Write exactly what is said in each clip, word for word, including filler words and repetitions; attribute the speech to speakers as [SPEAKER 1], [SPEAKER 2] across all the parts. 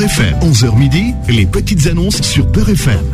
[SPEAKER 1] Beurre F M. onze heures midi, les petites annonces sur Beurre F M.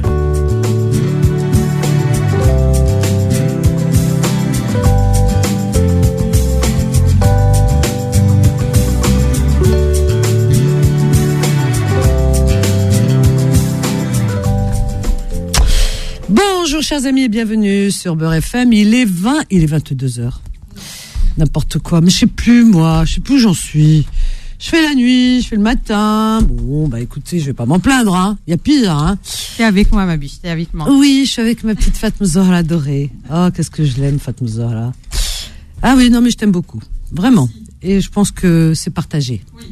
[SPEAKER 2] Bonjour chers amis et bienvenue sur Beurre F M. Il est vingt, il est vingt-deux heures. N'importe quoi, mais je sais plus moi, je sais plus où j'en suis. Je fais la nuit, je fais le matin. Bon, bah écoutez, je vais pas m'en plaindre, hein. Il y a pire, hein.
[SPEAKER 3] T'es avec moi, ma biche, t'es avec moi.
[SPEAKER 2] Oui, je suis avec ma petite Fatma Zahra adorée. Oh, qu'est-ce que je l'aime, Fatma Zahra. Ah oui, non, mais je t'aime beaucoup. Vraiment. Et je pense que c'est partagé. Oui.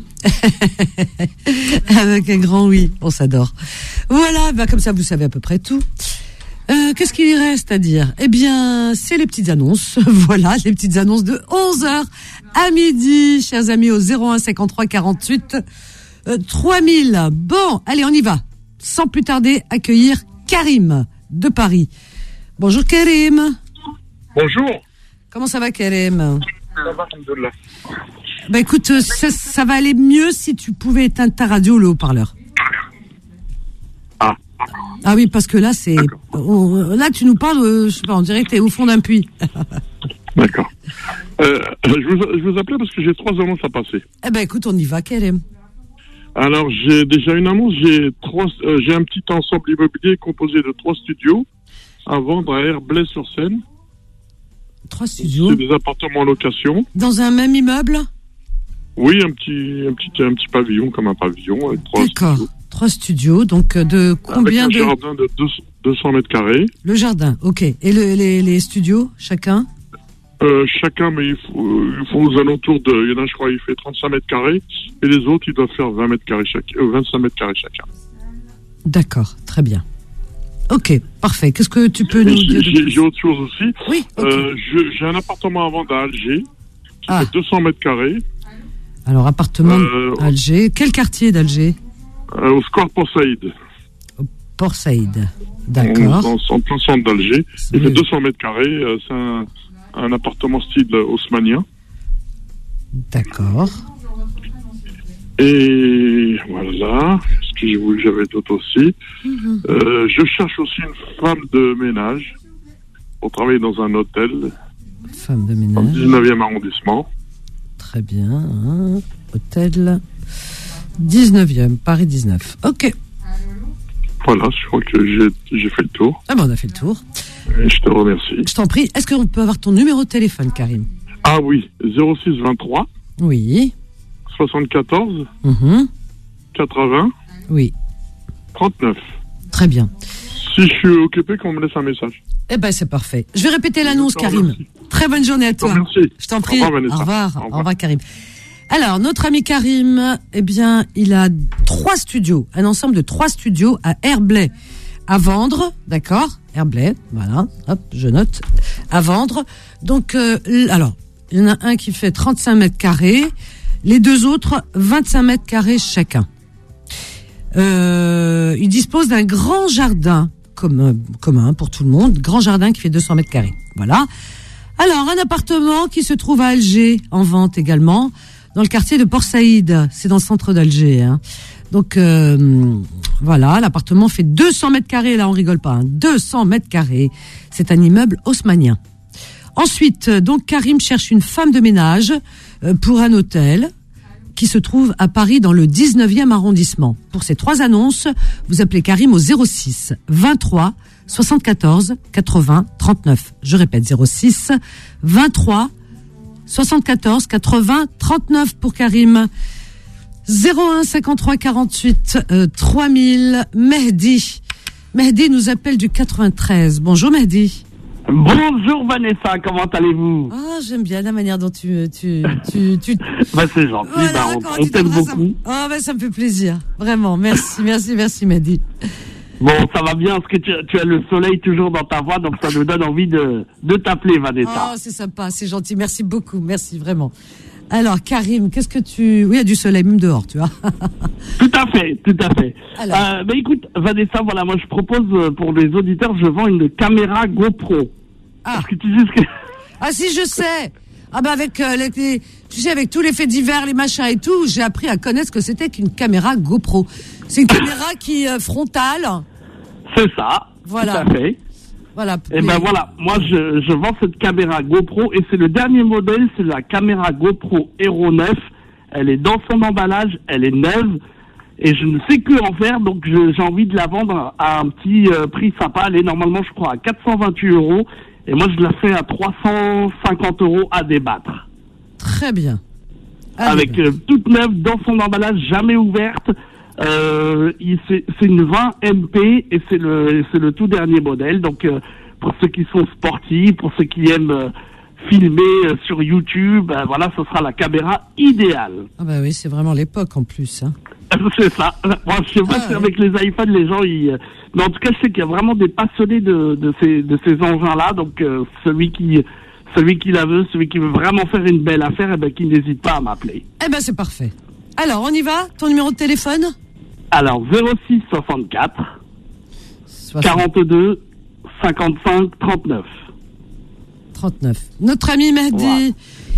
[SPEAKER 2] Avec un grand oui, on s'adore. Voilà, bah comme ça, vous savez à peu près tout. Euh, qu'est-ce qu'il reste à dire? Eh bien, c'est les petites annonces. Voilà, les petites annonces de onze heures à midi, chers amis, au zéro un cinquante-trois quarante-huit euh, trois mille. Bon, allez, on y va. Sans plus tarder, accueillir Karim de Paris. Bonjour Karim.
[SPEAKER 4] Bonjour.
[SPEAKER 2] Comment ça va Karim?
[SPEAKER 4] Ça va, alhamdoulilah.
[SPEAKER 2] Bah écoute, ça, ça va aller mieux si tu pouvais éteindre ta radio ou le haut-parleur.
[SPEAKER 4] Ah.
[SPEAKER 2] Ah oui, parce que là, c'est... Oh, là, tu nous parles, euh, je sais pas, on dirait que t'es au fond d'un puits.
[SPEAKER 4] D'accord. Euh, je, vous, je vous appelais parce que j'ai trois annonces à passer.
[SPEAKER 2] Eh ben écoute, on y va, Karim.
[SPEAKER 4] Alors, j'ai déjà une annonce. J'ai trois, euh, j'ai un petit ensemble immobilier composé de trois studios à vendre à Herblay-sur-Seine.
[SPEAKER 2] Trois studios.
[SPEAKER 4] C'est des appartements en location.
[SPEAKER 2] Dans un même immeuble?
[SPEAKER 4] Oui, un petit, un petit, un petit pavillon, comme un pavillon. Avec trois
[SPEAKER 2] D'accord.
[SPEAKER 4] studios.
[SPEAKER 2] Trois studios, donc de combien
[SPEAKER 4] avec un
[SPEAKER 2] de...
[SPEAKER 4] jardin de deux cents mètres carrés.
[SPEAKER 2] Le jardin, ok. Et le, les, les studios, chacun?
[SPEAKER 4] euh, Chacun, mais ils font, ils font aux alentours de... Il y en a, je crois, il fait trente-cinq mètres carrés. Et les autres, ils doivent faire vingt mètres carrés chacun, euh, vingt-cinq mètres carrés chacun.
[SPEAKER 2] D'accord, très bien. Ok, parfait. Qu'est-ce que tu peux nous dire?
[SPEAKER 4] J'ai, j'ai autre chose aussi.
[SPEAKER 2] Oui, ok.
[SPEAKER 4] Euh, je, j'ai un appartement à vendre à Alger, qui
[SPEAKER 2] Ah.
[SPEAKER 4] fait deux cents mètres carrés.
[SPEAKER 2] Alors, appartement
[SPEAKER 4] Euh,
[SPEAKER 2] d'Alger. Quel quartier d'Alger?
[SPEAKER 4] Euh, au Square Port Saïd.
[SPEAKER 2] Port Saïd. D'accord.
[SPEAKER 4] En, en plein centre d'Alger. Il
[SPEAKER 2] Oui.
[SPEAKER 4] fait deux cents mètres carrés. Euh, c'est un, un appartement style haussmannien.
[SPEAKER 2] D'accord.
[SPEAKER 4] Et voilà. Ce que j'ai voulu, j'avais d'autres aussi.
[SPEAKER 2] Mhm.
[SPEAKER 4] Euh, je cherche aussi une femme de ménage pour travailler dans un hôtel
[SPEAKER 2] Femme de
[SPEAKER 4] dans le
[SPEAKER 2] ménage.
[SPEAKER 4] dix-neuvième arrondissement.
[SPEAKER 2] Très bien. Hein. Hôtel dix-neuvième, Paris dix-neuf. Ok.
[SPEAKER 4] Voilà, je crois que j'ai, j'ai fait le tour.
[SPEAKER 2] Ah ben, on a fait le tour.
[SPEAKER 4] Et je te remercie.
[SPEAKER 2] Je t'en prie. Est-ce qu'on peut avoir ton numéro de téléphone, Karim?
[SPEAKER 4] Ah oui, zéro six vingt-trois
[SPEAKER 2] Oui.
[SPEAKER 4] soixante-quatorze
[SPEAKER 2] Mhm.
[SPEAKER 4] quatre-vingts
[SPEAKER 2] Oui.
[SPEAKER 4] trente-neuf.
[SPEAKER 2] Très bien.
[SPEAKER 4] Si je suis occupé, qu'on me laisse un message.
[SPEAKER 2] Eh ben, c'est parfait. Je vais répéter l'annonce,
[SPEAKER 4] te
[SPEAKER 2] Karim.
[SPEAKER 4] remercie.
[SPEAKER 2] Très bonne journée à toi.
[SPEAKER 4] Merci.
[SPEAKER 2] Je t'en
[SPEAKER 4] Au
[SPEAKER 2] prie.
[SPEAKER 4] revoir, Vanessa.
[SPEAKER 2] Au revoir.
[SPEAKER 4] Au
[SPEAKER 2] Au
[SPEAKER 4] revoir.
[SPEAKER 2] revoir, Karim. Alors, notre ami Karim, eh bien, il a trois studios, un ensemble de trois studios à Herblay à vendre, d'accord? Herblay, voilà, hop, je note, à vendre. Donc, euh, alors, il y en a un qui fait trente-cinq mètres carrés, les deux autres, vingt-cinq mètres carrés chacun. Euh, il dispose d'un grand jardin commun, commun pour tout le monde, grand jardin qui fait deux cents mètres carrés. Voilà. Alors, un appartement qui se trouve à Alger, en vente également, dans le quartier de Port Saïd. C'est dans le centre d'Alger. Hein. Donc, euh, voilà, l'appartement fait deux cents mètres carrés. Là, on rigole pas. Hein, deux cents mètres carrés. C'est un immeuble haussmannien. Ensuite, donc, Karim cherche une femme de ménage euh, pour un hôtel qui se trouve à Paris dans le dix-neuvième arrondissement. Pour ces trois annonces, vous appelez Karim au zéro six vingt-trois soixante-quatorze quatre-vingts trente-neuf. Je répète, zéro six vingt-trois soixante-quatorze quatre-vingts trente-neuf pour Karim. zéro un cinquante-trois quarante-huit euh, trois mille. Mehdi. Mehdi nous appelle du quatre-vingt-treize. Bonjour Mehdi.
[SPEAKER 5] Bonjour Vanessa, comment allez-vous?
[SPEAKER 2] Ah, j'aime bien la manière dont tu... tu, tu, tu...
[SPEAKER 5] Bah c'est gentil,
[SPEAKER 2] Voilà,
[SPEAKER 5] bah, on,
[SPEAKER 2] comment
[SPEAKER 5] on
[SPEAKER 2] tu
[SPEAKER 5] t'aime
[SPEAKER 2] t'adresses à-
[SPEAKER 5] beaucoup.
[SPEAKER 2] Ah, bah, ça me fait plaisir. Vraiment, merci, merci, merci Mehdi.
[SPEAKER 5] Bon, ça va bien, parce que tu, tu as le soleil toujours dans ta voix, donc ça nous donne envie de, de t'appeler Vanessa.
[SPEAKER 2] Oh, c'est sympa, c'est gentil. Merci beaucoup, merci vraiment. Alors, Karim, qu'est-ce que tu... Oui, il y a du soleil, même dehors, tu vois.
[SPEAKER 5] Tout à fait, tout à fait.
[SPEAKER 2] Alors.
[SPEAKER 5] Euh, bah écoute, Vanessa, voilà, moi je propose euh, pour les auditeurs, je vends une caméra GoPro.
[SPEAKER 2] Ah.
[SPEAKER 5] Parce que tu sais ce que...
[SPEAKER 2] Ah si, je sais. Ah bah avec euh, les, les, tu sais, avec tous les faits divers, les machins et tout, j'ai appris à connaître ce que c'était qu'une caméra GoPro. C'est une caméra qui euh, frontale.
[SPEAKER 5] C'est ça.
[SPEAKER 2] Voilà.
[SPEAKER 5] Tout à fait.
[SPEAKER 2] Voilà.
[SPEAKER 5] Et ben voilà, moi je, je vends cette caméra GoPro et c'est le dernier modèle, c'est la caméra GoPro Hero neuf. Elle est dans son emballage, elle est neuve et je ne sais que en faire, donc je, j'ai envie de la vendre à un petit euh, prix sympa. Elle est normalement, je crois, à quatre cent vingt-huit euros et moi je la fais à trois cent cinquante euros à débattre.
[SPEAKER 2] Très bien. Allez,
[SPEAKER 5] Avec
[SPEAKER 2] bien.
[SPEAKER 5] euh, toute neuve dans son emballage, jamais ouverte. Euh, il, c'est, c'est une vingt M P et c'est le, c'est le tout dernier modèle. Donc euh, pour ceux qui sont sportifs, pour ceux qui aiment euh, filmer euh, sur YouTube, ben voilà, ce sera la caméra idéale.
[SPEAKER 2] Ah bah oui, c'est vraiment l'époque en plus. Hein.
[SPEAKER 5] C'est ça. Moi, je sais pas
[SPEAKER 2] Ah,
[SPEAKER 5] si
[SPEAKER 2] ouais.
[SPEAKER 5] avec les iPhones, les gens, ils... mais en tout cas, je sais qu'il y a vraiment des passionnés de, de ces, de ces engins-là. Donc euh, celui qui, celui qui la veut, celui qui veut vraiment faire une belle affaire, eh ben, qui n'hésite pas à m'appeler.
[SPEAKER 2] Eh ben c'est parfait. Alors on y va. Ton numéro de téléphone?
[SPEAKER 5] Alors zéro six soixante-quatre
[SPEAKER 2] soixante
[SPEAKER 5] quarante-deux cinquante-cinq trente-neuf.
[SPEAKER 2] trente-neuf. Notre ami Mehdi,
[SPEAKER 5] Ouais.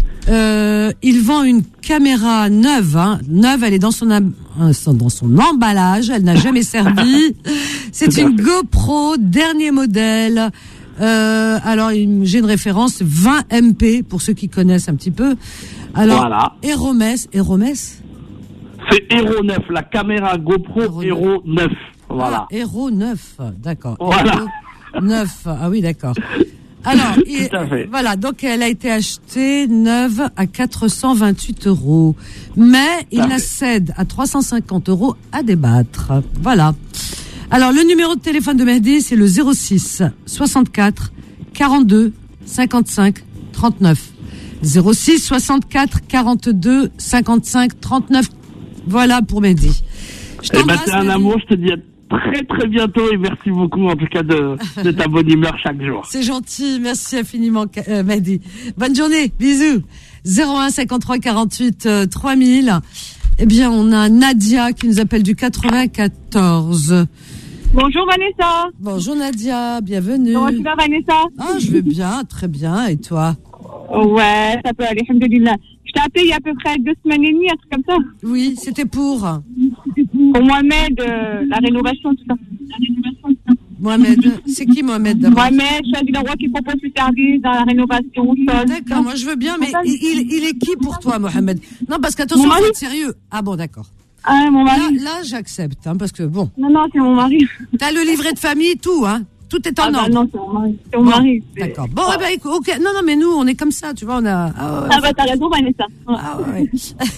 [SPEAKER 2] euh, il vend une caméra neuve. Hein. Neuve, elle est dans son, ab- euh, son- dans son emballage. Elle n'a jamais servi. C'est
[SPEAKER 5] Tout à
[SPEAKER 2] une
[SPEAKER 5] fait.
[SPEAKER 2] GoPro, dernier modèle. Euh, alors, il- j'ai une référence vingt M P pour ceux qui connaissent un petit peu. Alors,
[SPEAKER 5] Voilà.
[SPEAKER 2] Hermes, Hermes.
[SPEAKER 5] C'est Hero neuf, la caméra GoPro
[SPEAKER 2] Hero
[SPEAKER 5] Hero neuf. Voilà.
[SPEAKER 2] Ah, Hero neuf, d'accord.
[SPEAKER 5] Voilà.
[SPEAKER 2] Hero neuf, ah oui, d'accord. Alors, il-
[SPEAKER 5] Tout à fait.
[SPEAKER 2] voilà, donc elle a été achetée neuve à quatre cent vingt-huit euros. Mais il
[SPEAKER 5] à
[SPEAKER 2] la
[SPEAKER 5] fait.
[SPEAKER 2] cède à trois cent cinquante euros à débattre. Voilà. Alors, le numéro de téléphone de Mehdi, c'est le zéro six soixante-quatre quarante-deux cinquante-cinq trente-neuf. zéro six soixante-quatre quarante-deux cinquante-cinq trente-neuf. Voilà pour Mehdi. Je
[SPEAKER 5] Eh ben,
[SPEAKER 2] t'embrasse,
[SPEAKER 5] c'est un
[SPEAKER 2] Mehdi.
[SPEAKER 5] amour, je te dis à très très bientôt et merci beaucoup en tout cas de, de ta bonne humeur chaque jour.
[SPEAKER 2] C'est gentil, merci infiniment, euh, Mehdi. Bonne journée, bisous. zéro un cinquante-trois quarante-huit euh, trois mille. Eh bien, on a Nadia qui nous appelle du quatre-vingt-quatorze.
[SPEAKER 6] Bonjour Vanessa.
[SPEAKER 2] Bonjour Nadia, bienvenue.
[SPEAKER 6] Comment tu vas Vanessa?
[SPEAKER 2] Ah, je vais bien, très bien. Et toi?
[SPEAKER 6] Ouais, ça peut aller, alhamdoulilah. Je t'ai appelé il y a à peu près deux semaines et demie, un truc comme ça.
[SPEAKER 2] Oui, c'était pour
[SPEAKER 6] Pour Mohamed, euh, la rénovation, tout ça. La rénovation, tout ça.
[SPEAKER 2] Mohamed. C'est qui Mohamed d'abord?
[SPEAKER 6] Mohamed, Chadi Leroy qui propose ce service dans la rénovation, sol.
[SPEAKER 2] D'accord, moi je veux bien, mais
[SPEAKER 6] Mon
[SPEAKER 2] il, il, il est qui pour toi, Mohamed? Non, parce qu'attention,
[SPEAKER 6] Mon mari.
[SPEAKER 2] faut être sérieux. Ah bon, d'accord.
[SPEAKER 6] Ah, mon
[SPEAKER 2] Là,
[SPEAKER 6] mari.
[SPEAKER 2] là j'accepte, hein, parce que bon,
[SPEAKER 6] Non, non, c'est mon mari.
[SPEAKER 2] t'as le livret de famille, tout, hein. Tout est en
[SPEAKER 6] Ah, bah,
[SPEAKER 2] ordre.
[SPEAKER 6] non, c'est mon mari. C'est mon
[SPEAKER 2] Bon,
[SPEAKER 6] mari. c'est-
[SPEAKER 2] D'accord. Bon, eh ben, écoute, ok. Non, non, mais nous, on est comme ça, tu vois, on a. Ah, ouais,
[SPEAKER 6] Ah, bah, t'as raison, Vanessa. Ouais.
[SPEAKER 2] ah, ouais.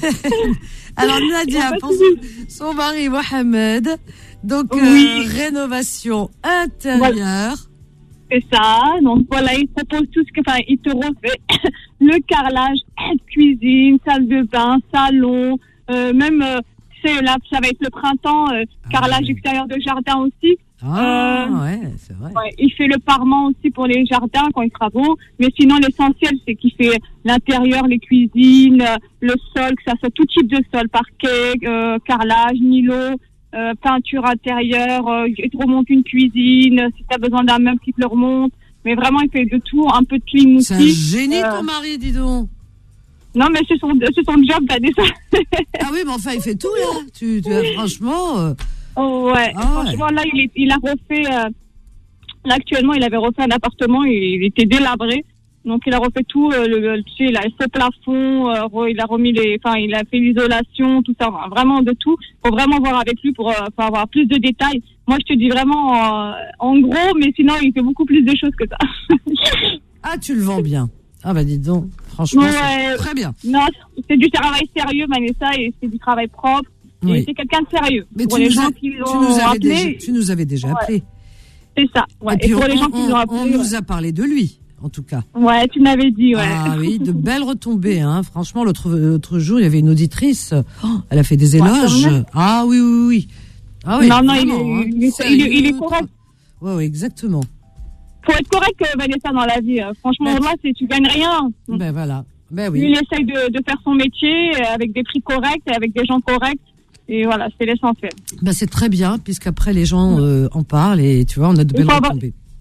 [SPEAKER 2] Alors, Nadia,
[SPEAKER 6] Pas de
[SPEAKER 2] pense, son mari Mohamed, donc,
[SPEAKER 6] Oui.
[SPEAKER 2] euh, rénovation intérieure.
[SPEAKER 6] C'est ça. Donc voilà, il propose tout ce que, enfin, il te refait le carrelage, cuisine, salle de bain, salon, euh, même, euh, tu sais, là, ça va être le printemps, euh, carrelage
[SPEAKER 2] ouais.
[SPEAKER 6] extérieur de jardin aussi.
[SPEAKER 2] Ah,
[SPEAKER 6] Euh,
[SPEAKER 2] ouais, c'est vrai.
[SPEAKER 6] Ouais, il fait le parement aussi pour les jardins quand il sera beau. Mais sinon, l'essentiel, c'est qu'il fait l'intérieur, les cuisines, euh, le sol, que ça soit tout type de sol, parquet, euh, carrelage, nilo, euh, peinture intérieure, euh, il te remonte une cuisine, si tu as besoin d'un meuble, il te le remonte. Mais vraiment, il fait de tout, un peu de clean aussi.
[SPEAKER 2] C'est un génie,
[SPEAKER 6] Euh,
[SPEAKER 2] ton mari, dis donc.
[SPEAKER 6] Non, mais c'est son, c'est son job, Vanessa.
[SPEAKER 2] Ah oui, mais enfin, il fait tout, là. Tu, tu franchement. euh,
[SPEAKER 6] Oh, ouais.
[SPEAKER 2] Ah,
[SPEAKER 6] Franchement, là, il, est, il a refait. Euh, là, actuellement, il avait refait un appartement. Il, il était délabré. Donc, il a refait tout. Euh, le, le- tu sais, il a fait plafond. Euh, re- il a remis les. Enfin, il a fait l'isolation, tout ça. Enfin, vraiment de tout. Faut vraiment voir avec lui pour, euh, pour avoir plus de détails. Moi, je te dis vraiment euh, en gros, mais sinon, il fait beaucoup plus de choses que ça.
[SPEAKER 2] Ah, tu le vends bien. Ah, bah, dis donc. Franchement,
[SPEAKER 6] Ouais.
[SPEAKER 2] c'est très bien.
[SPEAKER 6] Non, c'est du travail sérieux, Vanessa, et c'est du travail propre.
[SPEAKER 2] Oui.
[SPEAKER 6] Et c'est quelqu'un de sérieux.
[SPEAKER 2] Mais
[SPEAKER 6] pour
[SPEAKER 2] tu
[SPEAKER 6] les
[SPEAKER 2] nous,
[SPEAKER 6] gens
[SPEAKER 2] as,
[SPEAKER 6] qui
[SPEAKER 2] tu
[SPEAKER 6] l'ont
[SPEAKER 2] nous avais
[SPEAKER 6] appelé,
[SPEAKER 2] déjà, tu nous avais déjà
[SPEAKER 6] Ouais.
[SPEAKER 2] appelé.
[SPEAKER 6] c'est ça. Ouais.
[SPEAKER 2] Et
[SPEAKER 6] Et,
[SPEAKER 2] puis,
[SPEAKER 6] pour
[SPEAKER 2] on,
[SPEAKER 6] les gens
[SPEAKER 2] on-
[SPEAKER 6] qui l'ont
[SPEAKER 2] on
[SPEAKER 6] appelé.
[SPEAKER 2] nous a parlé de lui, en tout cas.
[SPEAKER 6] Ouais, tu m'avais dit, ouais.
[SPEAKER 2] Ah oui, de belles retombées, hein. Franchement, l'autre, l'autre jour, il y avait une auditrice. Oh, elle a fait des
[SPEAKER 6] Ouais,
[SPEAKER 2] éloges.
[SPEAKER 6] c'est vrai.
[SPEAKER 2] Ah oui, oui, oui. Ah oui.
[SPEAKER 6] Non, non, il
[SPEAKER 2] vraiment,
[SPEAKER 6] est-
[SPEAKER 2] hein.
[SPEAKER 6] il est-
[SPEAKER 2] Sérieux,
[SPEAKER 6] il est- il est correct.
[SPEAKER 2] Ouais, ouais, exactement.
[SPEAKER 6] Faut être correct, euh, Vanessa, dans la vie. euh. Franchement,
[SPEAKER 2] Ben,
[SPEAKER 6] là, c'est, tu gagnes rien.
[SPEAKER 2] Ben voilà. Ben
[SPEAKER 6] Lui,
[SPEAKER 2] oui.
[SPEAKER 6] il essaye de, de faire son métier euh, avec des prix corrects et avec des gens corrects. Et voilà, c'est l'essentiel.
[SPEAKER 2] Ben c'est très bien, puisqu'après les gens euh, en parlent et tu vois, on a de
[SPEAKER 6] Il
[SPEAKER 2] belles
[SPEAKER 6] faut avoir-
[SPEAKER 2] retombées.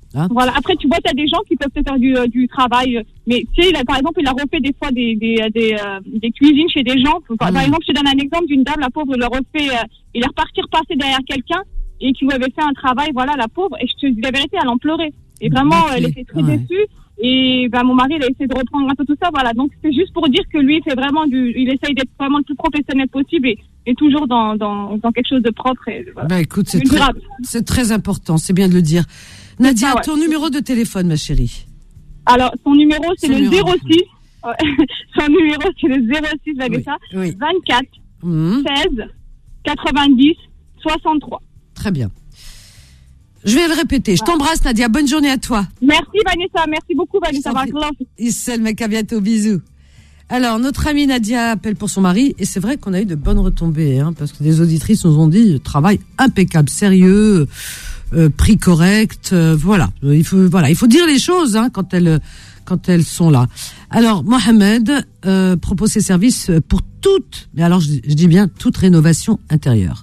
[SPEAKER 2] Hein.
[SPEAKER 6] Voilà. Après, tu vois, t'as des gens qui peuvent te faire du, euh, du travail. Mais tu sais, il a, par exemple, il a refait des fois des, des, des, euh, des cuisines chez des gens. Par,
[SPEAKER 2] Mmh.
[SPEAKER 6] par exemple, je te donne un exemple d'une dame, la pauvre, il a refait, euh, il est reparti repasser derrière quelqu'un et qui lui avait fait un travail, voilà, la pauvre. Et je te dis la vérité, elle en pleurait. Et vraiment,
[SPEAKER 2] Okay.
[SPEAKER 6] elle était très
[SPEAKER 2] Ouais.
[SPEAKER 6] déçue. Et ben, mon mari, il a essayé de reprendre un peu tout ça, voilà. Donc, c'est juste pour dire que lui, il fait vraiment du, il essaye d'être vraiment le plus professionnel possible et, et toujours dans, dans, dans quelque chose de propre et, voilà.
[SPEAKER 2] Bah écoute, c'est
[SPEAKER 6] Du
[SPEAKER 2] très,
[SPEAKER 6] durable.
[SPEAKER 2] c'est très important, c'est bien de le dire. Nadia,
[SPEAKER 6] ça, ouais.
[SPEAKER 2] ton numéro de téléphone, ma chérie.
[SPEAKER 6] Alors, son numéro, c'est
[SPEAKER 2] Son
[SPEAKER 6] le
[SPEAKER 2] numéro.
[SPEAKER 6] zéro six. Ouais. Son numéro, c'est le zéro six,
[SPEAKER 2] Oui,
[SPEAKER 6] ça.
[SPEAKER 2] oui.
[SPEAKER 6] vingt-quatre,
[SPEAKER 2] Mmh,
[SPEAKER 6] seize, quatre-vingt-dix, soixante-trois.
[SPEAKER 2] très bien. Je vais le répéter. Je t'embrasse, Nadia. Bonne journée à toi.
[SPEAKER 6] Merci, Vanessa. Merci beaucoup, Vanessa.
[SPEAKER 2] Je t'en prie.
[SPEAKER 6] Barakallah.
[SPEAKER 2] Issel, mec, à bientôt. Bisous. Alors, notre amie Nadia appelle pour son mari, et c'est vrai qu'on a eu de bonnes retombées, hein, parce que des auditrices nous ont dit, euh, travail impeccable, sérieux, euh, prix correct, euh, voilà. Il faut, voilà, il faut dire les choses, hein, quand elles, quand elles sont là. Alors, Mohamed euh, propose ses services pour toute, mais alors je, je dis bien toute rénovation intérieure.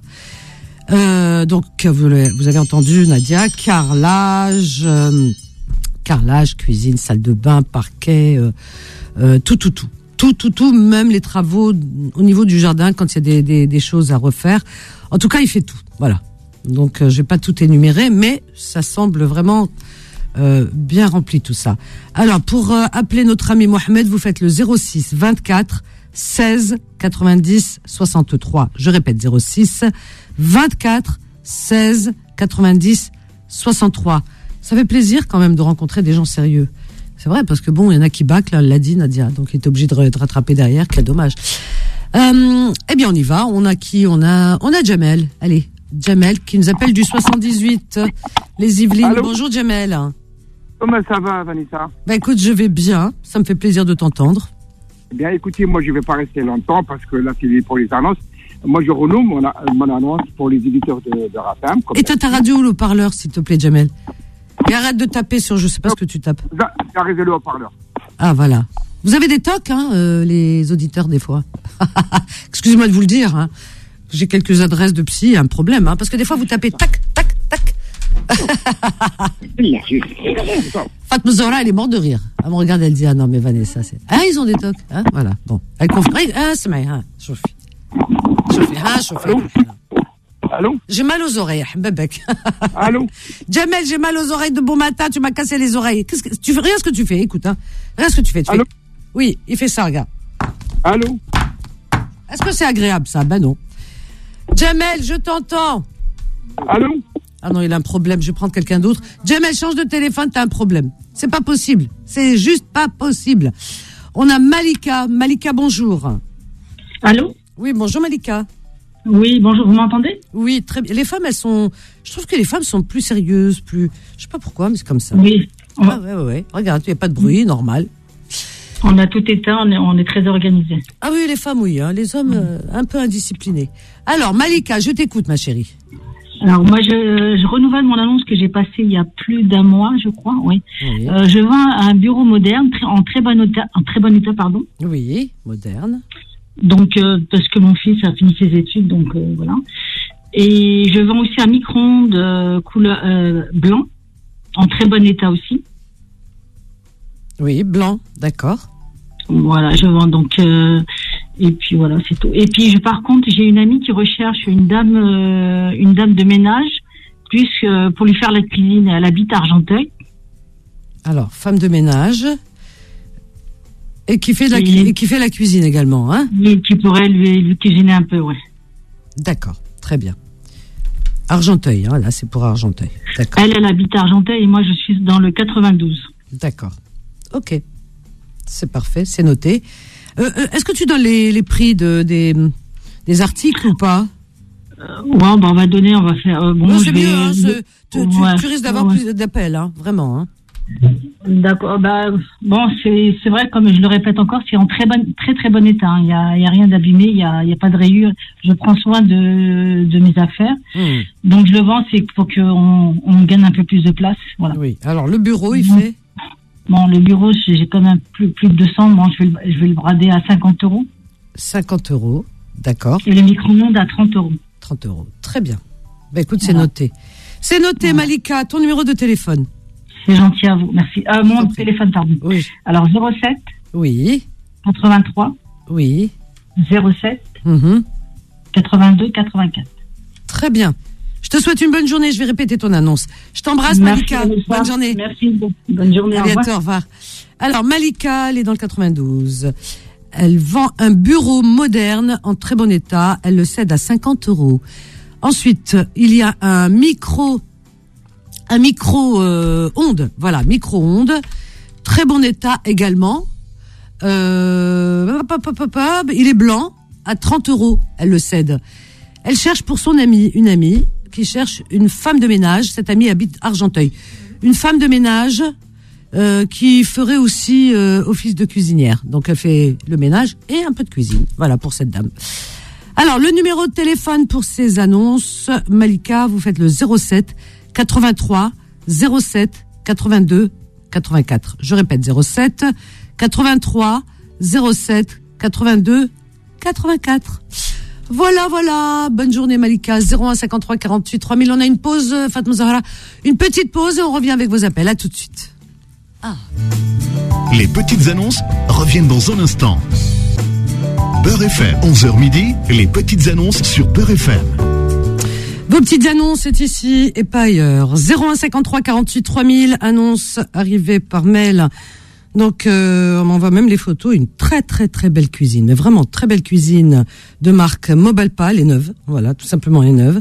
[SPEAKER 2] Euh, donc, vous, l'avez- vous avez entendu, Nadia, carrelage, euh, carrelage, cuisine, salle de bain, parquet, euh, euh, tout, tout, tout. Tout, tout, tout, même les travaux au niveau du jardin, quand il y a des, des, des choses à refaire. En tout cas, il fait tout. Voilà. Donc, euh, je vais pas tout énumérer, mais ça semble vraiment euh, bien rempli tout ça. Alors, pour euh, appeler notre ami Mohamed, vous faites le zéro six vingt-quatre seize quatre-vingt-dix soixante-trois. Je répète, zéro six vingt-quatre seize quatre-vingt-dix soixante-trois. Ça fait plaisir quand même de rencontrer des gens sérieux. C'est vrai, parce que bon, il y en a qui bâclent, elle l'a dit, Nadia, donc il est obligé de, de rattraper derrière, quel dommage. Euh, eh bien, on y va, on a qui? On a, on a Jamel, allez, Jamel, qui nous appelle du soixante-dix-huit, les Yvelines.
[SPEAKER 7] Allô.
[SPEAKER 2] Bonjour Jamel.
[SPEAKER 7] Comment ça va, Vanessa?
[SPEAKER 2] Bah écoute, je vais bien, ça me fait plaisir de t'entendre.
[SPEAKER 7] Eh bien, écoutez, moi, je ne vais pas rester longtemps parce que là, c'est pour les annonces. Moi, je renomme mon, a- mon annonce pour les éditeurs de, de Rafam. Comme
[SPEAKER 2] Éteins ta radio ou le haut-parleur, s'il te plaît, Jamel. Et arrête de taper sur, je sais pas ce que tu tapes.
[SPEAKER 7] Ça, ça résolu au parleur.
[SPEAKER 2] Ah, voilà. Vous avez des tocs, hein, euh, les auditeurs, des fois. Excusez-moi de vous le dire, hein. J'ai quelques adresses de psy, un problème, hein, parce que des fois, vous tapez tac, tac, tac. Fatma Zahra, elle est morte de rire. Elle me regarde, elle dit, ah non, mais Vanessa, c'est... Ah, ils ont des tocs, hein, voilà. Bon. Elle confie. Ah, c'est mal, hein, chauffe. Chauffe, hein, chauffe.
[SPEAKER 7] Allô?
[SPEAKER 2] J'ai mal aux oreilles, bébek.
[SPEAKER 7] Allô?
[SPEAKER 2] Jamel, j'ai mal aux oreilles de bon matin, tu m'as cassé les oreilles. Qu'est-ce que, tu fais, regarde ce que tu fais, écoute, hein. Regarde ce que tu fais, tu
[SPEAKER 7] Allô?
[SPEAKER 2] fais. Oui, il fait ça, regarde.
[SPEAKER 7] Allô?
[SPEAKER 2] Est-ce que c'est agréable, ça? Ben non. Jamel, je t'entends.
[SPEAKER 7] Allô?
[SPEAKER 2] Ah non, il a un problème, je vais prendre quelqu'un d'autre. Jamel, change de téléphone, t'as un problème. C'est pas possible. C'est juste pas possible. On a Malika. Malika, bonjour.
[SPEAKER 8] Allô?
[SPEAKER 2] Oui, bonjour Malika.
[SPEAKER 8] Oui, bonjour, vous m'entendez?
[SPEAKER 2] Oui, très bien. Les femmes, elles sont... Je trouve que les femmes sont plus sérieuses, plus... Je sais pas pourquoi, mais c'est comme ça.
[SPEAKER 8] Oui. On,
[SPEAKER 2] Ah ouais, ouais, ouais. Regarde, il n'y a pas de bruit, normal.
[SPEAKER 8] on a tout éteint, on est, on est très organisés.
[SPEAKER 2] Ah oui, les femmes, oui. Hein. Les hommes, euh, un peu indisciplinés. Alors, Malika, je t'écoute, ma chérie.
[SPEAKER 8] Alors, moi, je, je renouvelle mon annonce que j'ai passée il y a plus d'un mois, je crois, oui.
[SPEAKER 2] Oui,
[SPEAKER 8] Euh, je vends un bureau moderne, très- en très bon état, en très bon état, pardon.
[SPEAKER 2] oui, moderne.
[SPEAKER 8] Donc, euh, parce que mon fils a fini ses études, donc euh, voilà. Et je vends aussi un micro-ondes euh, couleur euh, blanc, en très bon état aussi.
[SPEAKER 2] Oui, blanc, d'accord.
[SPEAKER 8] Voilà, je vends donc. Euh, et puis voilà, c'est tout. Et puis, je, par contre, j'ai une amie qui recherche une dame, euh, une dame de ménage, plus euh, pour lui faire la cuisine. Elle habite à Argenteuil.
[SPEAKER 2] Alors, femme de ménage. Et qui fait de la,
[SPEAKER 8] Oui.
[SPEAKER 2] cu- et qui fait la cuisine également, hein?
[SPEAKER 8] Et qui pourrait lui, lui cuisiner un peu, ouais.
[SPEAKER 2] D'accord, très bien. Argenteuil, hein, là, c'est pour Argenteuil. D'accord,
[SPEAKER 8] Elle, elle habite à Argenteuil et moi, je suis dans le quatre-vingt-douze.
[SPEAKER 2] d'accord. Ok, c'est parfait, c'est noté. Euh, euh, est-ce que tu donnes les, les prix de, des, des articles ou pas?
[SPEAKER 8] Euh, ouais, bah, on va donner, on va faire. Euh, bon,
[SPEAKER 2] Non,
[SPEAKER 8] je
[SPEAKER 2] c'est
[SPEAKER 8] vais-
[SPEAKER 2] mieux, hein, c'est- tu, tu-
[SPEAKER 8] Ouais,
[SPEAKER 2] tu risques d'avoir
[SPEAKER 8] ouais.
[SPEAKER 2] plus d'appels, hein, vraiment. Hein.
[SPEAKER 8] D'accord. Bah, bon, c'est c'est vrai, comme je le répète encore, c'est en très bon, très très bon état. hein. Il y a, il y a rien d'abîmé, il y a, il y a pas de rayures. Je prends soin de de mes affaires,
[SPEAKER 2] Hmm,
[SPEAKER 8] donc je le vends, c'est pour qu'on on gagne un peu plus de place. Voilà.
[SPEAKER 2] oui, alors le bureau, il
[SPEAKER 8] Mhm.
[SPEAKER 2] fait
[SPEAKER 8] Bon, le bureau, j'ai j'ai quand même plus plus de deux cents. Bon, je vais le, je vais le brader à cinquante euros
[SPEAKER 2] cinquante euros, d'accord,
[SPEAKER 8] et le micro-ondes à trente euros.
[SPEAKER 2] trente euros. Très bien. Ben écoute, c'est
[SPEAKER 8] Voilà.
[SPEAKER 2] noté. C'est noté,
[SPEAKER 8] Voilà.
[SPEAKER 2] Malika, ton numéro de téléphone.
[SPEAKER 8] C'est gentil à vous, merci. Euh, mon okay. téléphone, pardon.
[SPEAKER 2] Oui.
[SPEAKER 8] Alors, zéro sept.
[SPEAKER 2] Oui.
[SPEAKER 8] quatre-vingt-trois.
[SPEAKER 2] Oui.
[SPEAKER 8] zéro sept.
[SPEAKER 2] Mm-hmm.
[SPEAKER 8] quatre-vingt-deux quatre-vingt-quatre.
[SPEAKER 2] Très bien. Je te souhaite une bonne journée. Je vais répéter ton annonce. Je t'embrasse,
[SPEAKER 8] merci,
[SPEAKER 2] Malika. Bonne journée.
[SPEAKER 8] Merci. Bonne journée.
[SPEAKER 2] À bientôt. Au revoir. Alors, Malika, elle est dans le quatre-vingt-douze. Elle vend un bureau moderne en très bon état. Elle le cède à cinquante euros. Ensuite, il y a un micro, un micro euh, onde. Voilà, micro onde, très bon état également. Euh, hop, hop, hop, hop, il est blanc à trente euros. Elle le cède. Elle cherche pour son amie, une amie qui cherche une femme de ménage. Cette amie habite Argenteuil. Une femme de ménage euh, qui ferait aussi euh, office de cuisinière. Donc elle fait le ménage et un peu de cuisine. Voilà pour cette dame. Alors le numéro de téléphone pour ces annonces, Malika, vous faites le zéro sept quatre-vingt-trois zéro sept quatre-vingt-deux quatre-vingt-quatre. Je répète zéro sept quatre-vingt-trois zéro sept quatre-vingt-deux quatre-vingt-quatre. Voilà, voilà. Bonne journée, Malika. zéro un cinquante-trois quarante-huit trois mille. On a une pause, Fatma Zahra. Une petite pause et on revient avec vos appels. À tout de suite. Ah.
[SPEAKER 1] Les petites annonces reviennent dans un instant. Beurre F M, onze heures midi, les petites annonces sur Beurre F M.
[SPEAKER 2] Vos petites annonces, c'est ici et pas ailleurs. zéro un cinquante-trois quarante-huit trois mille. Annonce arrivée par mail. Donc, euh, on m'envoie même les photos. Une très, très, très belle cuisine. Mais vraiment, très belle cuisine de marque Mobalpa. Elle est neuve. Voilà, tout simplement, elle est neuve.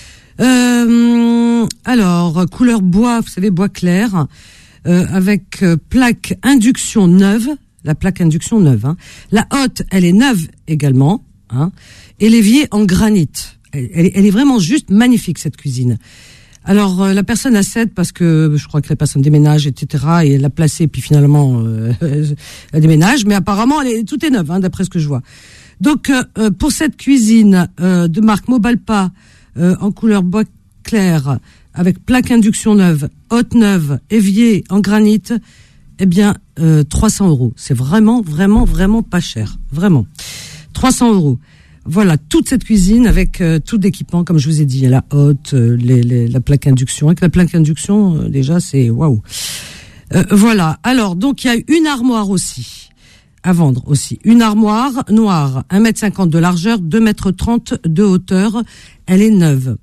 [SPEAKER 2] Euh, alors, couleur bois, vous savez, bois clair. Euh, avec euh, plaque induction neuve. La plaque induction neuve. Hein. La hotte, elle est neuve également. Hein. Et l'évier en granit. Elle, elle, elle est vraiment juste magnifique, cette cuisine. Alors, euh, la personne a cède parce que je crois que la personne déménage, et cetera. Et elle l'a placée, puis finalement, euh, elle déménage. Mais apparemment, elle est, tout est neuf, hein, d'après ce que je vois. Donc, euh, pour cette cuisine euh, de marque Mobalpa, euh, en couleur bois clair, avec plaque induction neuve, hotte neuve, évier en granit, eh bien, euh, trois cents euros. C'est vraiment, vraiment, vraiment pas cher. Vraiment. trois cents euros. Voilà, toute cette cuisine avec euh, tout l'équipement, comme je vous ai dit, la hotte, euh, les, les, la plaque induction. Avec la plaque induction, euh, déjà, c'est waouh. Euh, voilà. Alors, donc, il y a une armoire aussi à vendre aussi. Une armoire noire, un mètre cinquante de largeur, deux mètres trente de hauteur. Elle est neuve.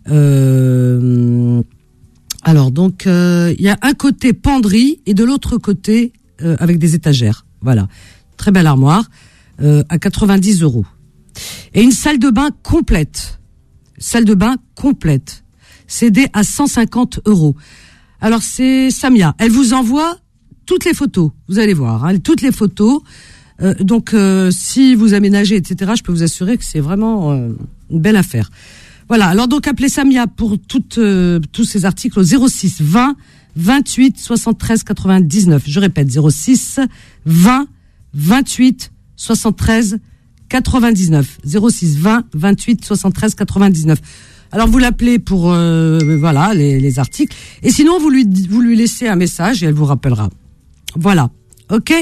[SPEAKER 2] Euh, alors, donc, euh, il y a un côté penderie et de l'autre côté euh, avec des étagères. Voilà. Très belle armoire euh, à quatre-vingt-dix euros. Et une salle de bain complète. Salle de bain complète. Cédée à cent cinquante euros. Alors, c'est Samia. Elle vous envoie toutes les photos. Vous allez voir, hein, toutes les photos. Euh, donc, euh, si vous aménagez, et cetera, je peux vous assurer que c'est vraiment euh, une belle affaire. Voilà. Alors, donc, appelez Samia pour toutes, euh, tous ces articles au zéro six vingt vingt-huit soixante-treize quatre-vingt-dix-neuf. Je répète, zéro six vingt vingt-huit soixante-treize quatre-vingt-dix-neuf. zéro six vingt vingt-huit soixante-treize quatre-vingt-dix-neuf. Alors vous l'appelez pour euh, voilà les, les articles et sinon vous lui vous lui laissez un message et elle vous rappellera. Voilà. OK.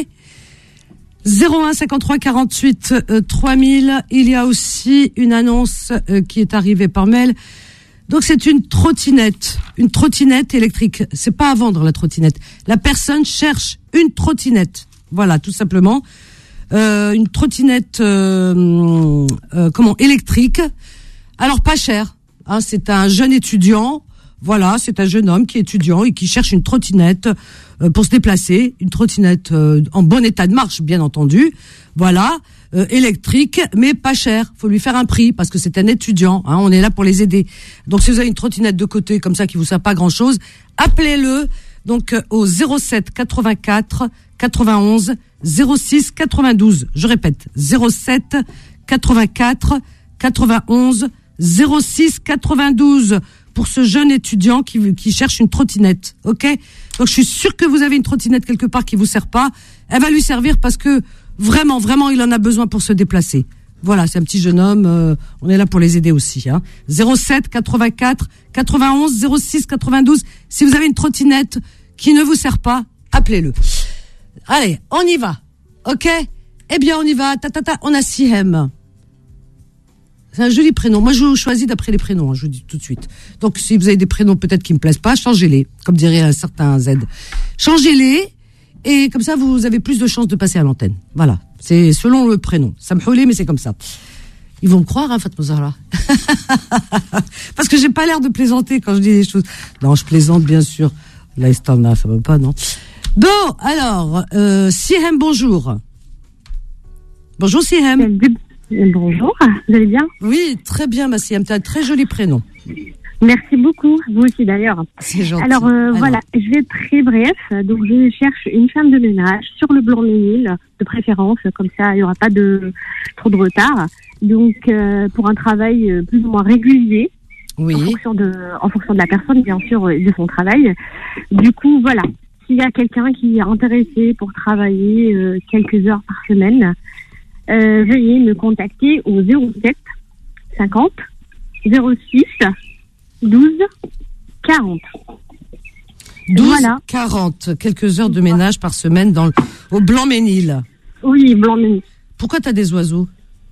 [SPEAKER 2] zéro un cinquante-trois quarante-huit trois mille. Il y a aussi une annonce euh, qui est arrivée par mail. Donc c'est une trottinette, une trottinette électrique. C'est pas à vendre la trottinette. La personne cherche une trottinette. Voilà, tout simplement. Euh, une trottinette euh, euh, comment électrique. Alors pas cher. Hein, c'est un jeune étudiant. Voilà, c'est un jeune homme qui est étudiant et qui cherche une trottinette euh, pour se déplacer. Une trottinette euh, en bon état de marche, bien entendu. Voilà, euh, électrique, mais pas cher. Faut lui faire un prix parce que c'est un étudiant. Hein, on est là pour les aider. Donc si vous avez une trottinette de côté comme ça qui vous sert pas grand chose, appelez-le donc euh, au zéro sept quatre-vingt-quatre quatre-vingt-onze zéro six quatre-vingt-douze. Je répète, zéro sept quatre-vingt-quatre quatre-vingt-onze zéro six quatre-vingt-douze pour ce jeune étudiant qui, qui cherche une trottinette. OK? Donc, je suis sûre que vous avez une trottinette quelque part qui vous sert pas. Elle va lui servir parce que vraiment, vraiment, il en a besoin pour se déplacer. Voilà, c'est un petit jeune homme. Euh, on est là pour les aider aussi. Hein. zéro sept quatre-vingt-quatre quatre-vingt-onze zéro six quatre-vingt-douze. Si vous avez une trottinette qui ne vous sert pas, appelez-le. Allez, on y va. OK? Eh bien, on y va. Ta, ta, ta. On a Sihem. C'est un joli prénom. Moi, je choisis d'après les prénoms, hein, je vous dis tout de suite. Donc, si vous avez des prénoms peut-être qui me plaisent pas, changez-les, comme dirait un certain Z. Changez-les, et comme ça, vous avez plus de chances de passer à l'antenne. Voilà. C'est selon le prénom. Ça me houlait, mais c'est comme ça. Ils vont me croire, hein, Fatma Zahra. Parce que j'ai pas l'air de plaisanter quand je dis des choses. Non, je plaisante, bien sûr. Là, là, ça va pas, non. Bon, alors, euh, Sihem, bonjour. Bonjour, Sihem.
[SPEAKER 9] Bonjour, vous allez bien?
[SPEAKER 2] Oui, très bien, ma Sihem. Tu as un très joli prénom.
[SPEAKER 9] Merci beaucoup, vous aussi d'ailleurs.
[SPEAKER 2] C'est gentil.
[SPEAKER 9] Alors, euh, Alors, voilà, je vais être très bref. Donc, je cherche une femme de ménage sur le Blanc-Ménil, de préférence, comme ça, il n'y aura pas de trop de retard. Donc, euh, pour un travail euh, plus ou moins régulier,
[SPEAKER 2] oui.
[SPEAKER 9] en fonction de, en fonction de la personne, bien sûr, et de son travail. Du coup, voilà, s'il y a quelqu'un qui est intéressé pour travailler euh, quelques heures par semaine, euh, veuillez me contacter au zéro sept cinquante zéro six douze quarante.
[SPEAKER 2] douze
[SPEAKER 9] voilà.
[SPEAKER 2] quarante, quelques heures de ménage par semaine dans le, au Blanc-Ménil.
[SPEAKER 9] Oui, Blanc-Ménil.
[SPEAKER 2] Pourquoi tu as des oiseaux?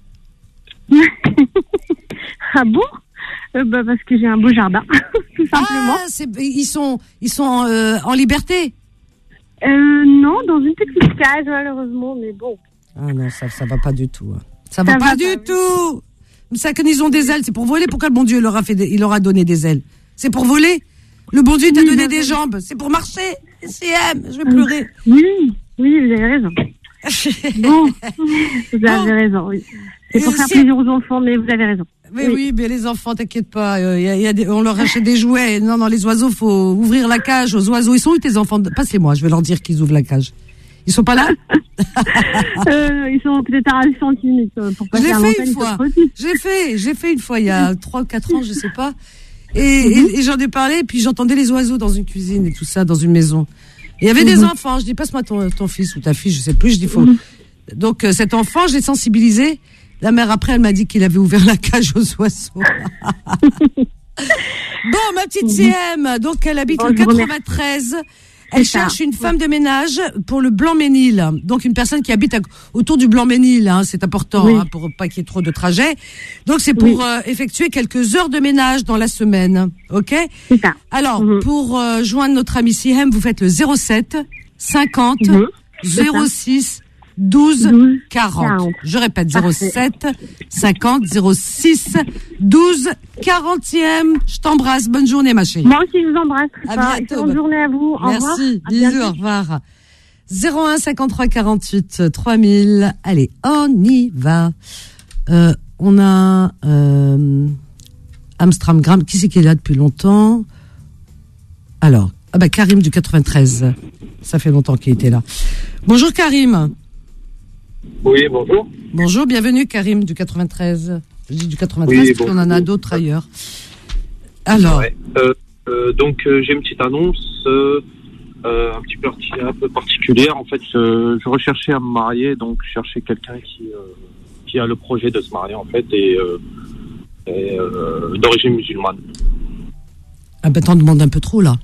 [SPEAKER 9] Ah bon? euh, bah, Parce que j'ai un beau jardin, tout simplement.
[SPEAKER 2] Ah, c'est, ils sont, ils sont euh, en liberté?
[SPEAKER 9] euh, Non, dans une petite cage, malheureusement, mais bon.
[SPEAKER 2] Ah non, ça ça va pas du tout. Hein. Ça, ça va, va pas, pas du tout. Ça, quand ils ont des ailes, c'est pour voler. Pourquoi le bon Dieu leur a fait, des, il leur a donné des ailes? C'est pour voler. Le bon Dieu t'a oui, donné des jambes. C'est pour marcher. C M, je vais pleurer.
[SPEAKER 9] Oui, oui, vous avez raison. Bon, vous avez bon. raison. Oui. C'est pour faire plaisir aux enfants, mais vous avez raison.
[SPEAKER 2] Mais oui, oui mais les enfants, t'inquiète pas. Euh, y a, y a des, on leur achète des jouets. Non, non, les oiseaux, faut ouvrir la cage aux oiseaux. Ils sont où tes enfants? Passez-moi, je vais leur dire qu'ils ouvrent la cage. Ils sont pas là?
[SPEAKER 9] euh, Ils sont peut-être à un centimètre. Pour
[SPEAKER 2] je l'ai fait une fois. J'ai fait, j'ai fait une fois il y a trois ou quatre ans, je sais pas. Et, mm-hmm. et, et j'en ai parlé, puis j'entendais les oiseaux dans une cuisine et tout ça, dans une maison. Et il y avait mm-hmm. des enfants. Je dis, passe-moi ton, ton fils ou ta fille, je sais plus. Je dis, faut. Mm-hmm. Donc euh, cet enfant, je l'ai sensibilisé. La mère après, elle m'a dit qu'il avait ouvert la cage aux oiseaux. Bon, ma petite C M, donc elle habite
[SPEAKER 9] bon,
[SPEAKER 2] le quatre-vingt-treize. Elle cherche une femme de ménage pour le Blanc-Ménil. Donc une personne qui habite à, autour du Blanc-Ménil, hein, c'est important, oui. hein, pour pas qu'il y ait trop de trajets. Donc c'est pour oui. euh, effectuer quelques heures de ménage dans la semaine, ok?
[SPEAKER 9] C'est ça.
[SPEAKER 2] Alors
[SPEAKER 9] mm-hmm.
[SPEAKER 2] pour euh, joindre notre ami Sihem, vous faites le zéro sept cinquante mm-hmm. zéro six douze quarante. Je répète, zéro sept cinquante zéro six douze quarantième. Je t'embrasse. Bonne journée, ma chérie.
[SPEAKER 9] Moi aussi, je vous embrasse.
[SPEAKER 2] À bientôt.
[SPEAKER 9] Bonne journée à vous. Au
[SPEAKER 2] Merci.
[SPEAKER 9] revoir.
[SPEAKER 2] Bisous. Au revoir. zéro un cinquante-trois quarante-huit trois mille. Allez, on y va. Euh, on a euh, Amstramgram. Qui c'est qui est là depuis longtemps? Alors, ah bah Karim du quatre-vingt-treize. Ça fait longtemps qu'il était là. Bonjour Karim.
[SPEAKER 10] Oui, bonjour.
[SPEAKER 2] Bonjour, bienvenue Karim du quatre-vingt-treize. Je dis du quatre-vingt-treize oui, parce qu'on en a d'autres ailleurs. Alors.
[SPEAKER 10] Ouais. Euh, euh, donc euh, j'ai une petite annonce euh, euh, un petit peu un peu particulière. En fait, euh, je recherchais à me marier, donc je cherchais quelqu'un qui euh, qui a le projet de se marier en fait et, euh, et euh, d'origine musulmane.
[SPEAKER 2] Ah ben t'en demandes un peu trop là.